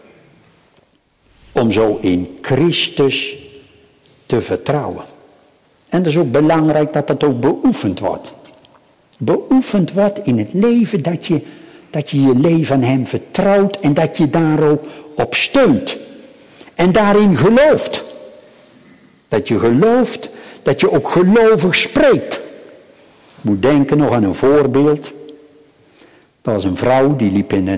Om zo in Christus te vertrouwen. En dat is ook belangrijk dat dat ook beoefend wordt. Beoefend wordt in het leven dat je leven aan hem vertrouwt en dat je daar ook op steunt. En daarin gelooft. Dat je gelooft, dat je ook gelovig spreekt. Ik moet denken nog aan een voorbeeld. Er was een vrouw die liep in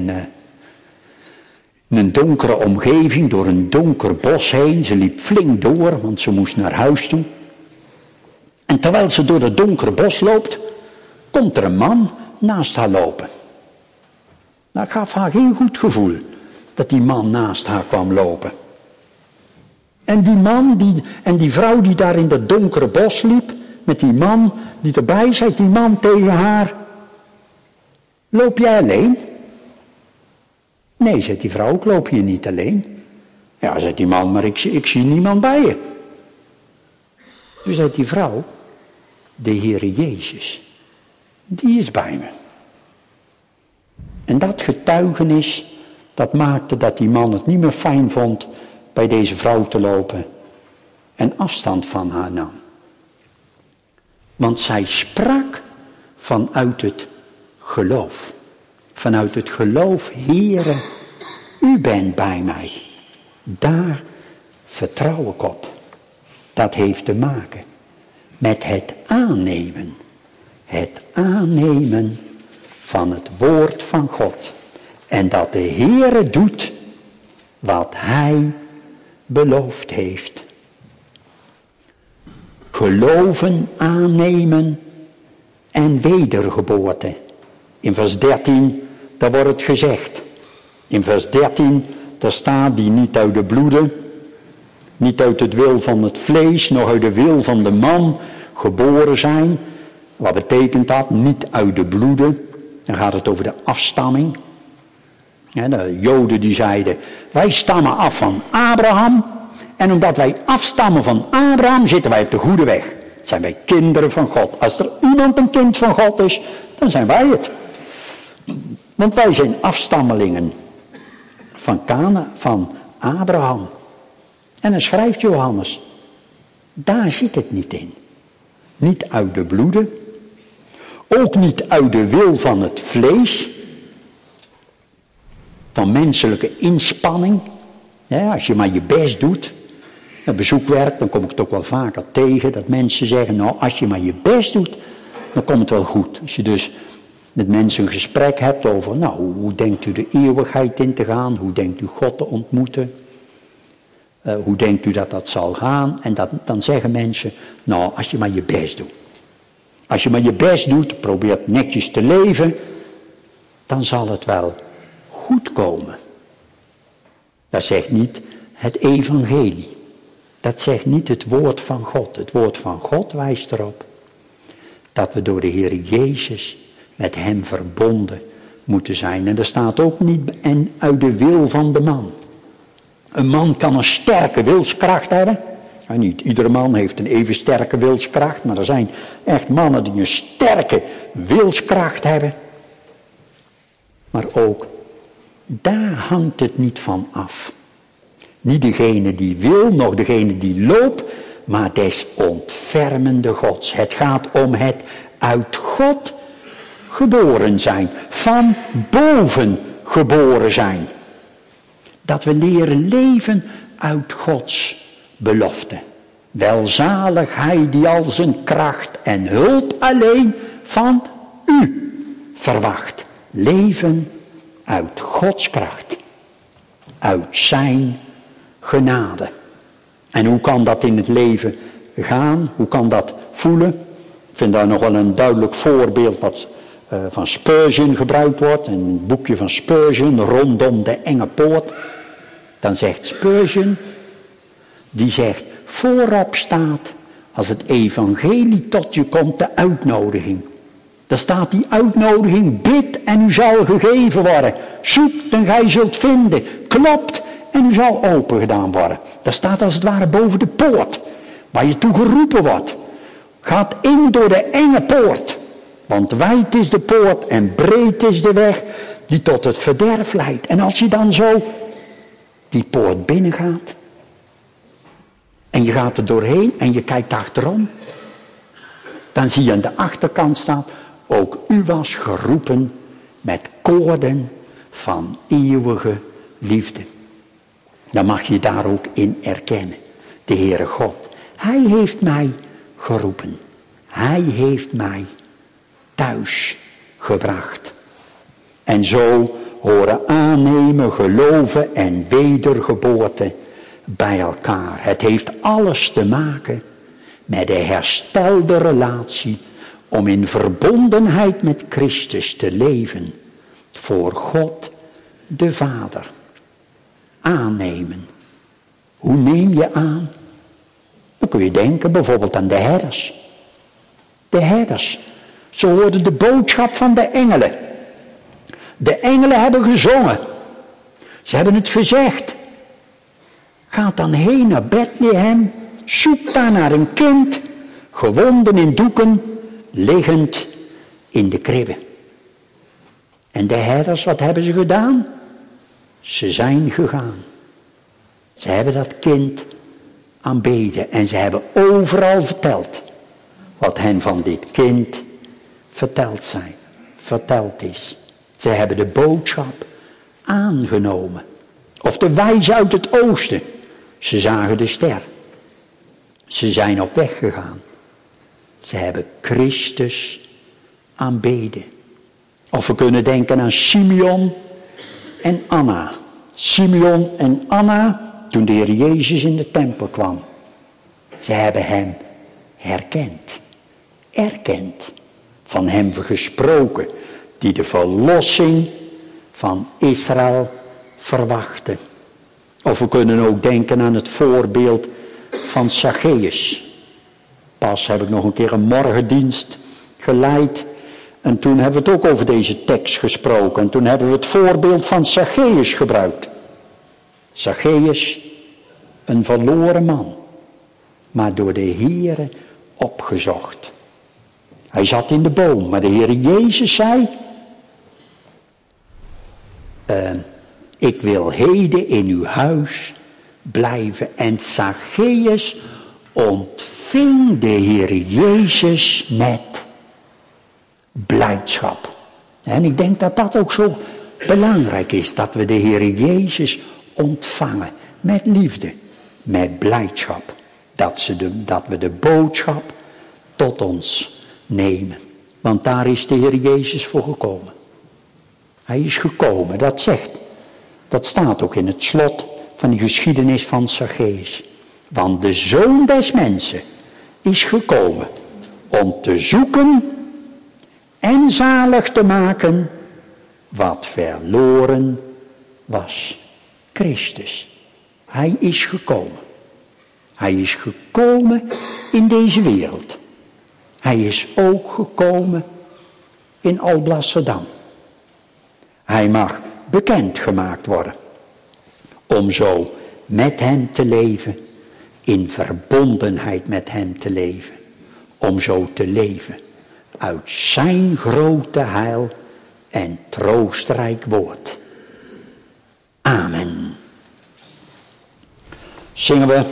een donkere omgeving, door een donker bos heen. Ze liep flink door, want ze moest naar huis toe. En terwijl ze door het donkere bos loopt, komt er een man naast haar lopen. Dat gaf haar geen goed gevoel, dat die man naast haar kwam lopen. En die vrouw die daar in dat donkere bos liep, met die man die erbij, zei die man tegen haar, loop jij alleen? Nee, zegt die vrouw, ik loop hier niet alleen. Ja, zegt die man, maar ik zie niemand bij je. Toen zei die vrouw, de Heere Jezus, die is bij me. En dat getuigenis, dat maakte dat die man het niet meer fijn vond bij deze vrouw te lopen en afstand van haar nam. Want zij sprak vanuit het geloof. Vanuit het geloof, Heere, u bent bij mij. Daar vertrouw ik op. Dat heeft te maken met het aannemen. Het aannemen van het woord van God. En dat de Heere doet wat hij beloofd heeft. Geloven, aannemen en wedergeboorte. In vers 13, daar wordt het gezegd. In vers 13, daar staat die niet uit de bloeden, niet uit het wil van het vlees, nog uit de wil van de man geboren zijn. Wat betekent dat? Niet uit de bloeden. Dan gaat het over de afstamming. Ja, de Joden die zeiden, wij stammen af van Abraham. En omdat wij afstammen van Abraham, zitten wij op de goede weg. Zijn wij kinderen van God. Als er iemand een kind van God is, dan zijn wij het. Want wij zijn afstammelingen van Abraham. En dan schrijft Johannes, daar zit het niet in. Niet uit de bloeden. Ook niet uit de wil van het vlees. Van menselijke inspanning. Ja, als je maar je best doet. Op bezoekwerk, dan kom ik het ook wel vaker tegen. Dat mensen zeggen, nou als je maar je best doet, dan komt het wel goed. Als je dus met mensen een gesprek hebt over, nou hoe denkt u de eeuwigheid in te gaan? Hoe denkt u God te ontmoeten? Hoe denkt u dat dat zal gaan? En dan zeggen mensen, nou als je maar je best doet. Als je maar je best doet, probeert netjes te leven, dan zal het wel goed komen. Dat zegt niet het evangelie. Dat zegt niet het woord van God. Het woord van God wijst erop dat we door de Heer Jezus met hem verbonden moeten zijn. En er staat ook niet en uit de wil van de man. Een man kan een sterke wilskracht hebben. En niet iedere man heeft een even sterke wilskracht, maar er zijn echt mannen die een sterke wilskracht hebben. Maar ook daar hangt het niet van af. Niet degene die wil, nog degene die loopt, maar des ontfermende Gods. Het gaat om het uit God geboren zijn, van boven geboren zijn. Dat we leren leven uit Gods belofte. Welzalig hij die al zijn kracht en hulp alleen van u verwacht. Leven uit Gods kracht. Uit zijn genade. En hoe kan dat in het leven gaan? Hoe kan dat voelen? Ik vind daar nog wel een duidelijk voorbeeld wat van Spurgeon gebruikt wordt. Een boekje van Spurgeon, Rondom de enge poort. Dan zegt Spurgeon, die zegt, voorop staat, als het evangelie tot je komt, de uitnodiging. Daar staat die uitnodiging, bid en u zal gegeven worden. Zoekt en gij zult vinden. Klopt en u zal open gedaan worden. Dat staat als het ware boven de poort, waar je toe geroepen wordt. Gaat in door de enge poort. Want wijd is de poort en breed is de weg die tot het verderf leidt. En als je dan zo die poort binnengaat. En je gaat er doorheen en je kijkt achterom. Dan zie je aan de achterkant staan. Ook u was geroepen met koorden van eeuwige liefde. Dan mag je daar ook in erkennen. De Heere God. Hij heeft mij geroepen. Hij heeft mij thuis gebracht. En zo horen aannemen, geloven en wedergeboorte bij elkaar. Het heeft alles te maken met de herstelde relatie om in verbondenheid met Christus te leven voor God de Vader. Aannemen. Hoe neem je aan? Dan kun je denken bijvoorbeeld aan de herders. De herders. Ze hoorden de boodschap van de engelen. De engelen hebben gezongen. Ze hebben het gezegd. Ga dan heen naar Bethlehem. Zoek daar naar een kind. Gewonden in doeken. Liggend in de kribbe. En de herders, wat hebben ze gedaan? Ze zijn gegaan. Ze hebben dat kind aanbeden. En ze hebben overal verteld. Wat hen van dit kind verteld is. Ze hebben de boodschap aangenomen. Of de wijzen uit het oosten. Ze zagen de ster. Ze zijn op weg gegaan. Ze hebben Christus aanbeden. Of we kunnen denken aan Simeon en Anna. Simeon en Anna, toen de Heer Jezus in de tempel kwam. Ze hebben hem herkend. Erkend. Van hem gesproken. Die de verlossing van Israël verwachtte. Of we kunnen ook denken aan het voorbeeld van Zacchaeus. Pas heb ik nog een keer een morgendienst geleid. En toen hebben we het ook over deze tekst gesproken. En toen hebben we het voorbeeld van Zacchaeus gebruikt. Zacchaeus, een verloren man. Maar door de Heere opgezocht. Hij zat in de boom. Maar de Heere Jezus zei: ik wil heden in uw huis blijven. En Zacchaeus ontving de Heere Jezus met blijdschap. En ik denk dat dat ook zo belangrijk is. Dat we de Heere Jezus ontvangen. Met liefde. Met blijdschap. Dat we de boodschap tot ons nemen. Want daar is de Heer Jezus voor gekomen. Hij is gekomen, dat staat ook in het slot van de geschiedenis van Zacchaeus. Want de Zoon des Mensen is gekomen om te zoeken en zalig te maken wat verloren was. Christus. Hij is gekomen. Hij is gekomen in deze wereld. Hij is ook gekomen in Alblasserdam. Hij mag bekendgemaakt worden. Om zo met hem te leven. In verbondenheid met hem te leven. Om zo te leven. Uit zijn grote heil en troostrijk woord. Amen. Zingen we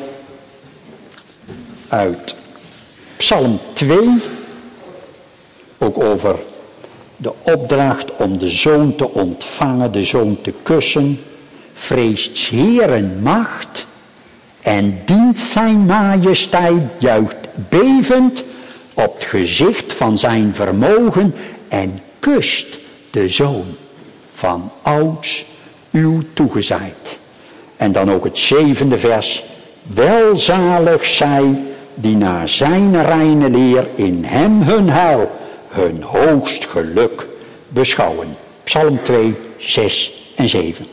uit Psalm 2. Ook over de opdracht om de Zoon te ontvangen, de Zoon te kussen. Vreest 's Heeren macht en dient zijn majesteit, juicht bevend op het gezicht van zijn vermogen en kust de Zoon van ouds uw toegezaaid. En dan ook het 7e vers. Welzalig zij die naar zijn reine leer in hem hun heil, hun hoogst geluk beschouwen. Psalm 2, 6 en 7.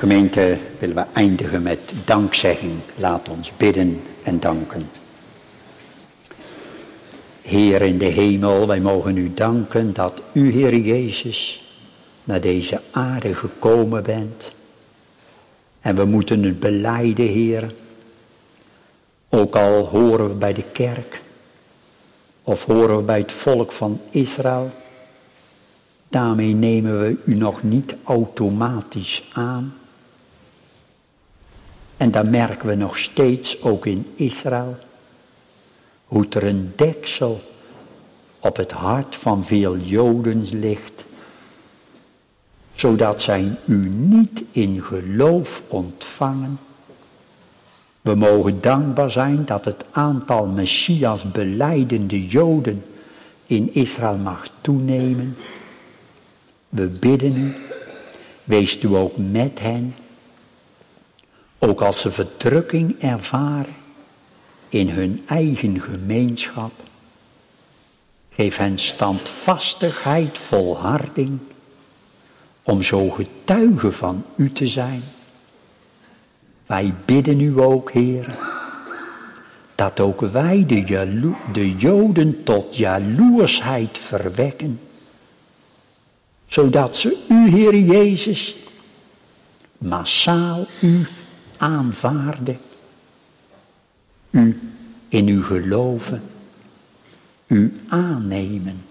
Gemeente, willen we eindigen met dankzegging. Laat ons bidden en danken. Heer in de hemel, wij mogen u danken dat u, Heer Jezus, naar deze aarde gekomen bent. En we moeten het belijden, Heer. Ook al horen we bij de kerk, of horen we bij het volk van Israël. Daarmee nemen we u nog niet automatisch aan. En dan merken we nog steeds, ook in Israël, hoe er een deksel op het hart van veel Joden ligt. Zodat zij u niet in geloof ontvangen. We mogen dankbaar zijn dat het aantal Messias belijdende Joden in Israël mag toenemen. We bidden u, wees u ook met hen. Ook als ze verdrukking ervaren in hun eigen gemeenschap. Geef hen standvastigheid, volharding, om zo getuige van u te zijn. Wij bidden u ook, Heer, dat ook wij de Joden tot jaloersheid verwekken. Zodat ze u, Heer Jezus, massaal u aanvaarden. U in u geloven. U aannemen.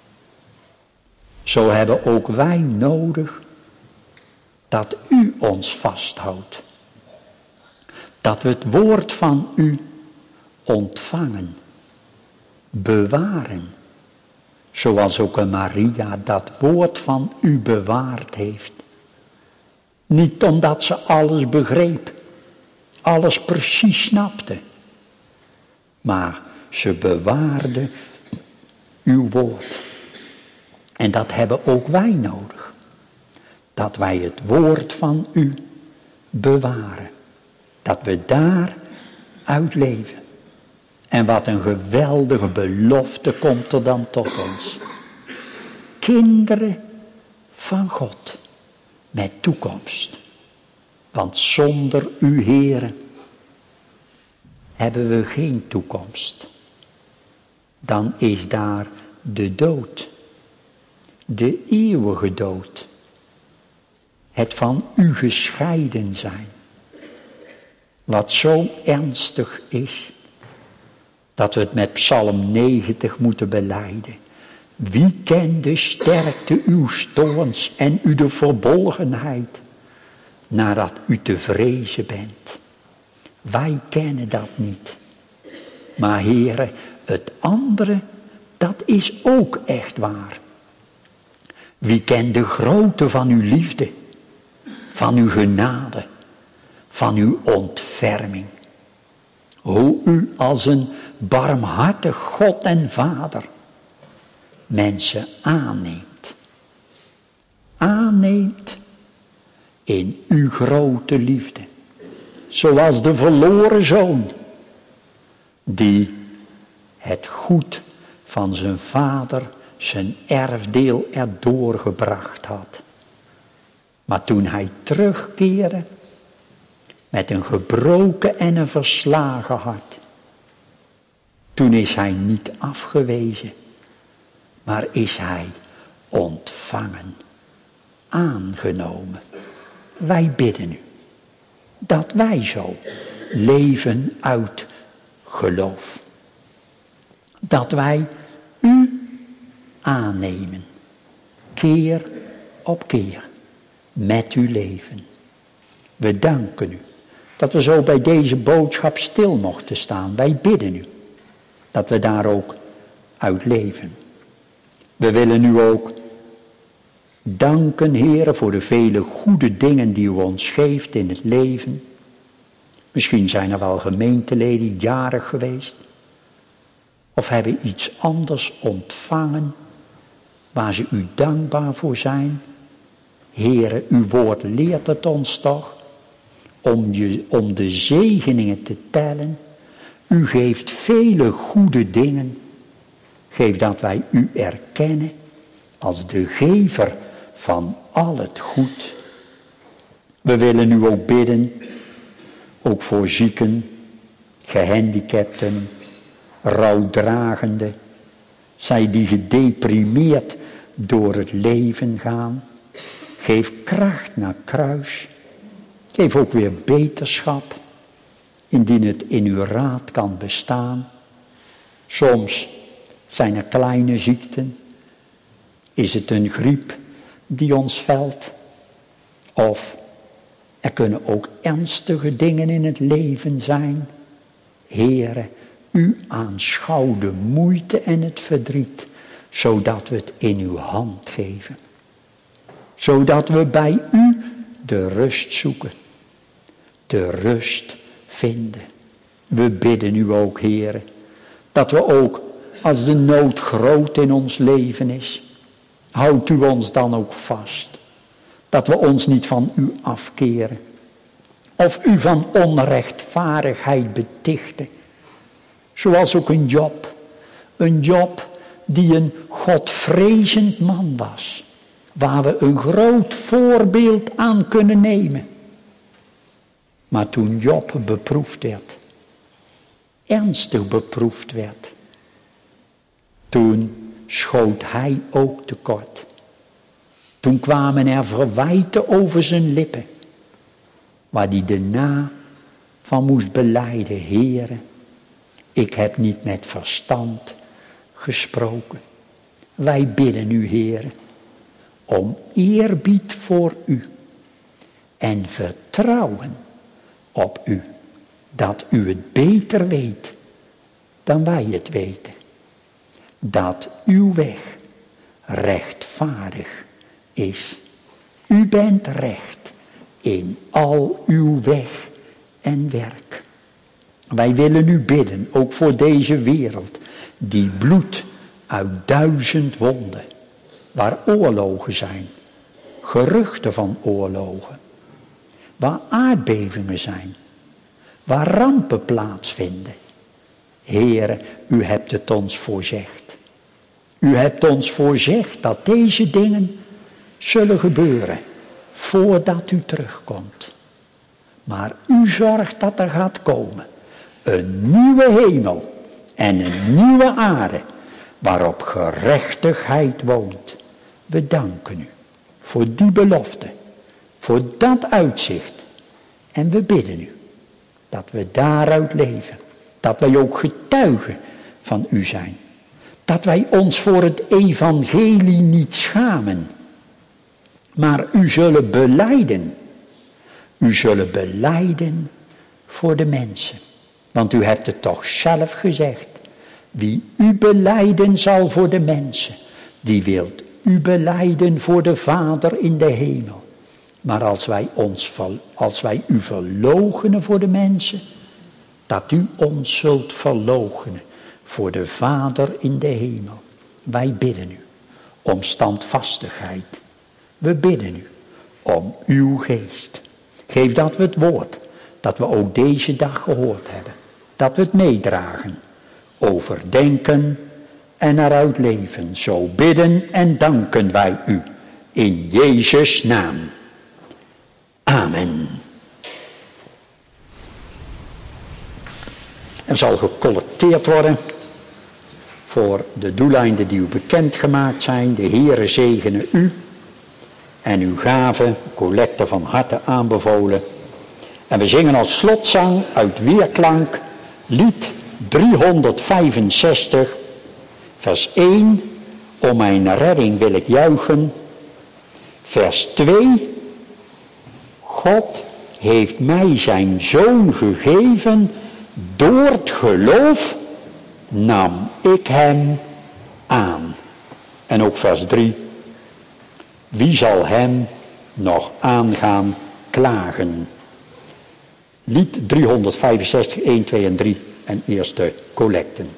Zo hebben ook wij nodig dat u ons vasthoudt. Dat we het woord van u ontvangen, bewaren. Zoals ook een Maria dat woord van u bewaard heeft. Niet omdat ze alles begreep, alles precies snapte. Maar ze bewaarde uw woord. En dat hebben ook wij nodig. Dat wij het woord van u bewaren. Dat we daaruit leven. En wat een geweldige belofte komt er dan tot ons. Kinderen van God. Met toekomst. Want zonder u, Heere, hebben we geen toekomst. Dan is daar de dood. De eeuwige dood. Het van u gescheiden zijn. Wat zo ernstig is, dat we het met Psalm 90 moeten belijden. Wie kent de sterkte uw toorns en u de verbolgenheid, nadat u te vrezen bent? Wij kennen dat niet. Maar Heere, het andere, dat is ook echt waar. Wie kent de grootte van uw liefde, van uw genade, van uw ontferming? Hoe u als een barmhartig God en Vader mensen aanneemt. Aanneemt in uw grote liefde. Zoals de verloren zoon die het goed van zijn vader, zijn erfdeel erdoor gebracht had. Maar toen hij terugkeerde met een gebroken en een verslagen hart, toen is hij niet afgewezen, maar is hij ontvangen, aangenomen. Wij bidden u dat wij zo leven uit geloof. Dat wij u aannemen, keer op keer, met uw leven. We danken u dat we zo bij deze boodschap stil mochten staan. Wij bidden u dat we daar ook uit leven. We willen u ook danken, Heere, voor de vele goede dingen die u ons geeft in het leven. Misschien zijn er wel gemeenteleden jarig geweest. Of hebben iets anders ontvangen waar ze u dankbaar voor zijn. Heere, uw woord leert het ons toch om de zegeningen te tellen. U geeft vele goede dingen. Geef dat wij u erkennen als de gever van al het goed. We willen nu ook bidden, ook voor zieken, gehandicapten, rouwdragenden, zij die gedeprimeerd door het leven gaan. Geef kracht naar kruis. Geef ook weer beterschap, indien het in uw raad kan bestaan. Soms zijn er kleine ziekten. Is het een griep die ons velt? Of er kunnen ook ernstige dingen in het leven zijn. Heere, u aanschouwt de moeite en het verdriet, zodat we het in uw hand geven. Zodat we bij u de rust zoeken, de rust vinden. We bidden u ook, Heere, dat we ook, als de nood groot in ons leven is, houdt u ons dan ook vast. Dat we ons niet van u afkeren. Of u van onrechtvaardigheid betichten. Zoals ook een Job. Een Job die een godvrezend man was. Waar we een groot voorbeeld aan kunnen nemen. Maar toen Job beproefd werd. Ernstig beproefd werd. Toen schoot hij ook tekort. Toen kwamen er verwijten over zijn lippen. Waar hij daarna van moest belijden. Heere, ik heb niet met verstand gesproken. Wij bidden u, Heere, om eerbied voor u. En vertrouwen op u. Dat u het beter weet dan wij het weten. Dat uw weg rechtvaardig is. U bent recht in al uw weg en werk. Wij willen u bidden, ook voor deze wereld, die bloedt uit 1000 wonden, waar oorlogen zijn, geruchten van oorlogen, waar aardbevingen zijn, waar rampen plaatsvinden. Heere, u hebt het ons voorzegd. U hebt ons voorzegd dat deze dingen zullen gebeuren voordat u terugkomt. Maar u zorgt dat er gaat komen een nieuwe hemel en een nieuwe aarde waarop gerechtigheid woont. We danken u voor die belofte, voor dat uitzicht. En we bidden u dat we daaruit leven. Dat wij ook getuigen van u zijn. Dat wij ons voor het evangelie niet schamen. Maar u zullen belijden. U zullen belijden voor de mensen. Want u hebt het toch zelf gezegd. Wie u belijden zal voor de mensen. Die wilt u belijden voor de Vader in de hemel. Maar als wij u verloochenen voor de mensen. Dat u ons zult verloochenen voor de Vader in de hemel. Wij bidden u om standvastigheid. We bidden u om uw geest. Geef dat we het woord, dat we ook deze dag gehoord hebben. Dat we het meedragen, overdenken en eruit leven. Zo bidden en danken wij u in Jezus' naam. Amen. Er zal gecollecteerd worden voor de doeleinden die u bekendgemaakt zijn. De Heere zegene u en uw gave, collecte van harte aanbevolen. En we zingen als slotzang uit weerklank lied 365, vers 1. Om mijn redding wil ik juichen. Vers 2. God heeft mij zijn zoon gegeven. Door het geloof nam ik hem aan. En ook vers 3. Wie zal hem nog aangaan klagen? Lied 365, 1, 2 en 3 en eerste collecten.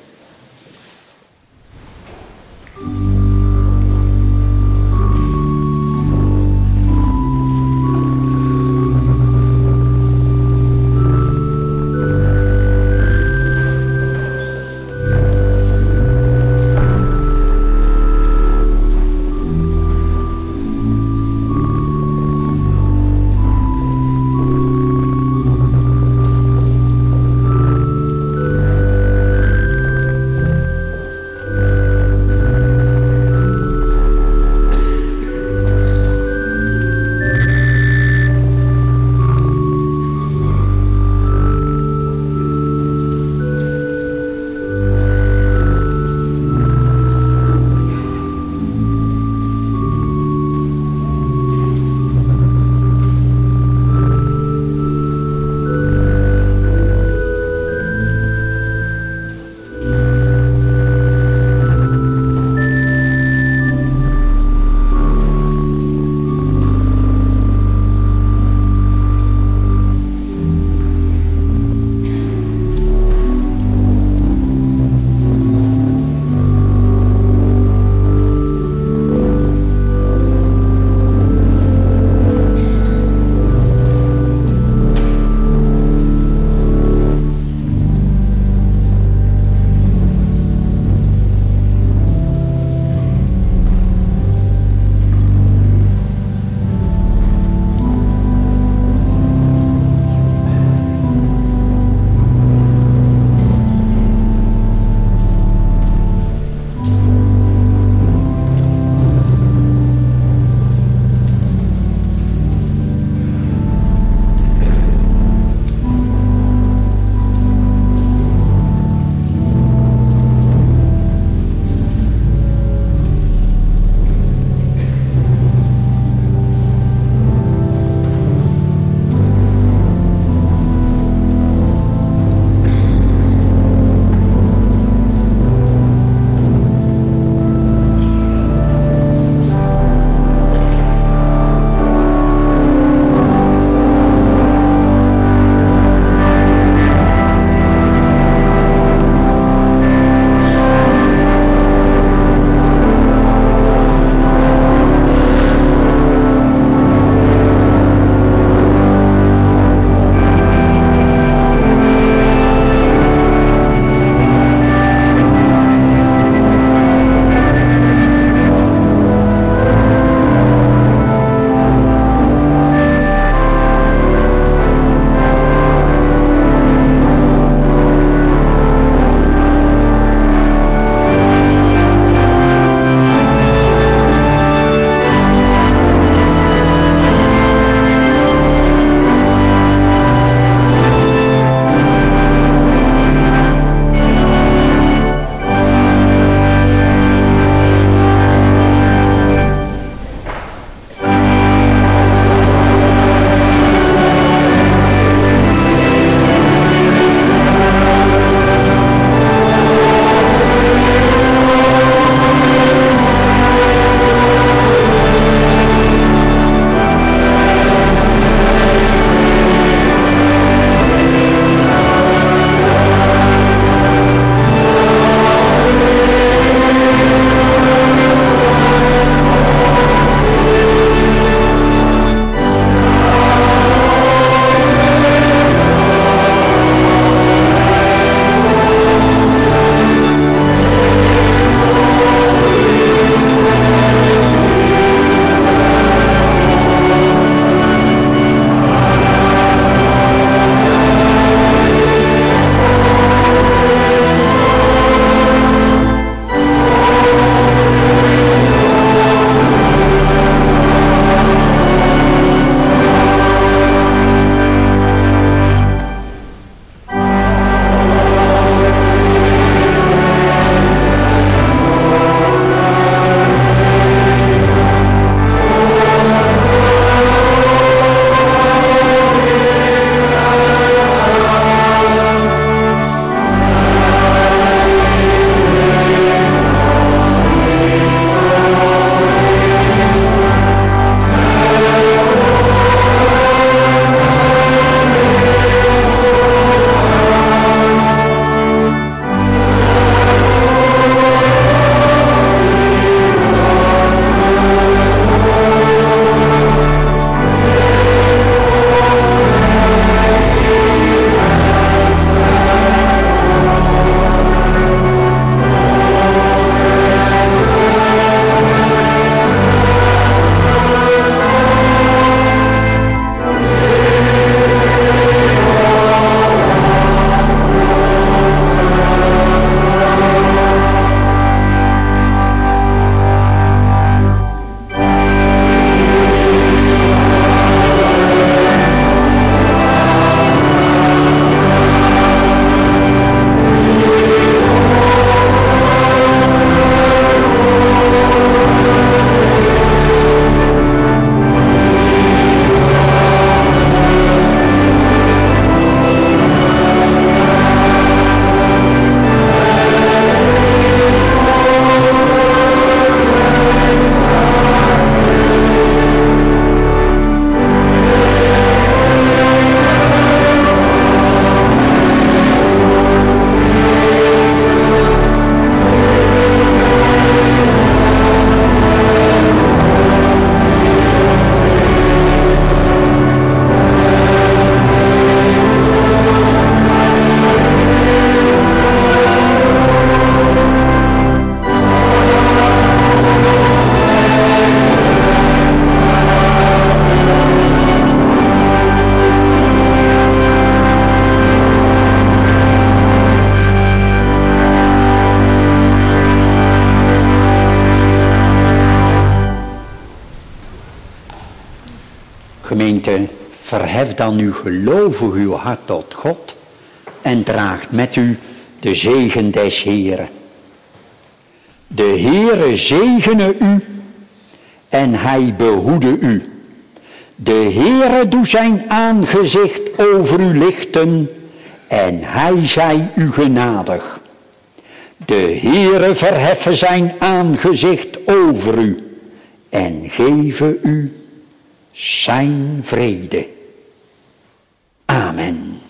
Gemeente, verhef dan nu gelovig uw hart tot God en draagt met u de zegen des Heeren. De Heere zegene u en hij behoede u. De Heere doe zijn aangezicht over u lichten en hij zij u genadig. De Heere verheffen zijn aangezicht over u en geven u zijn vrede. Amen.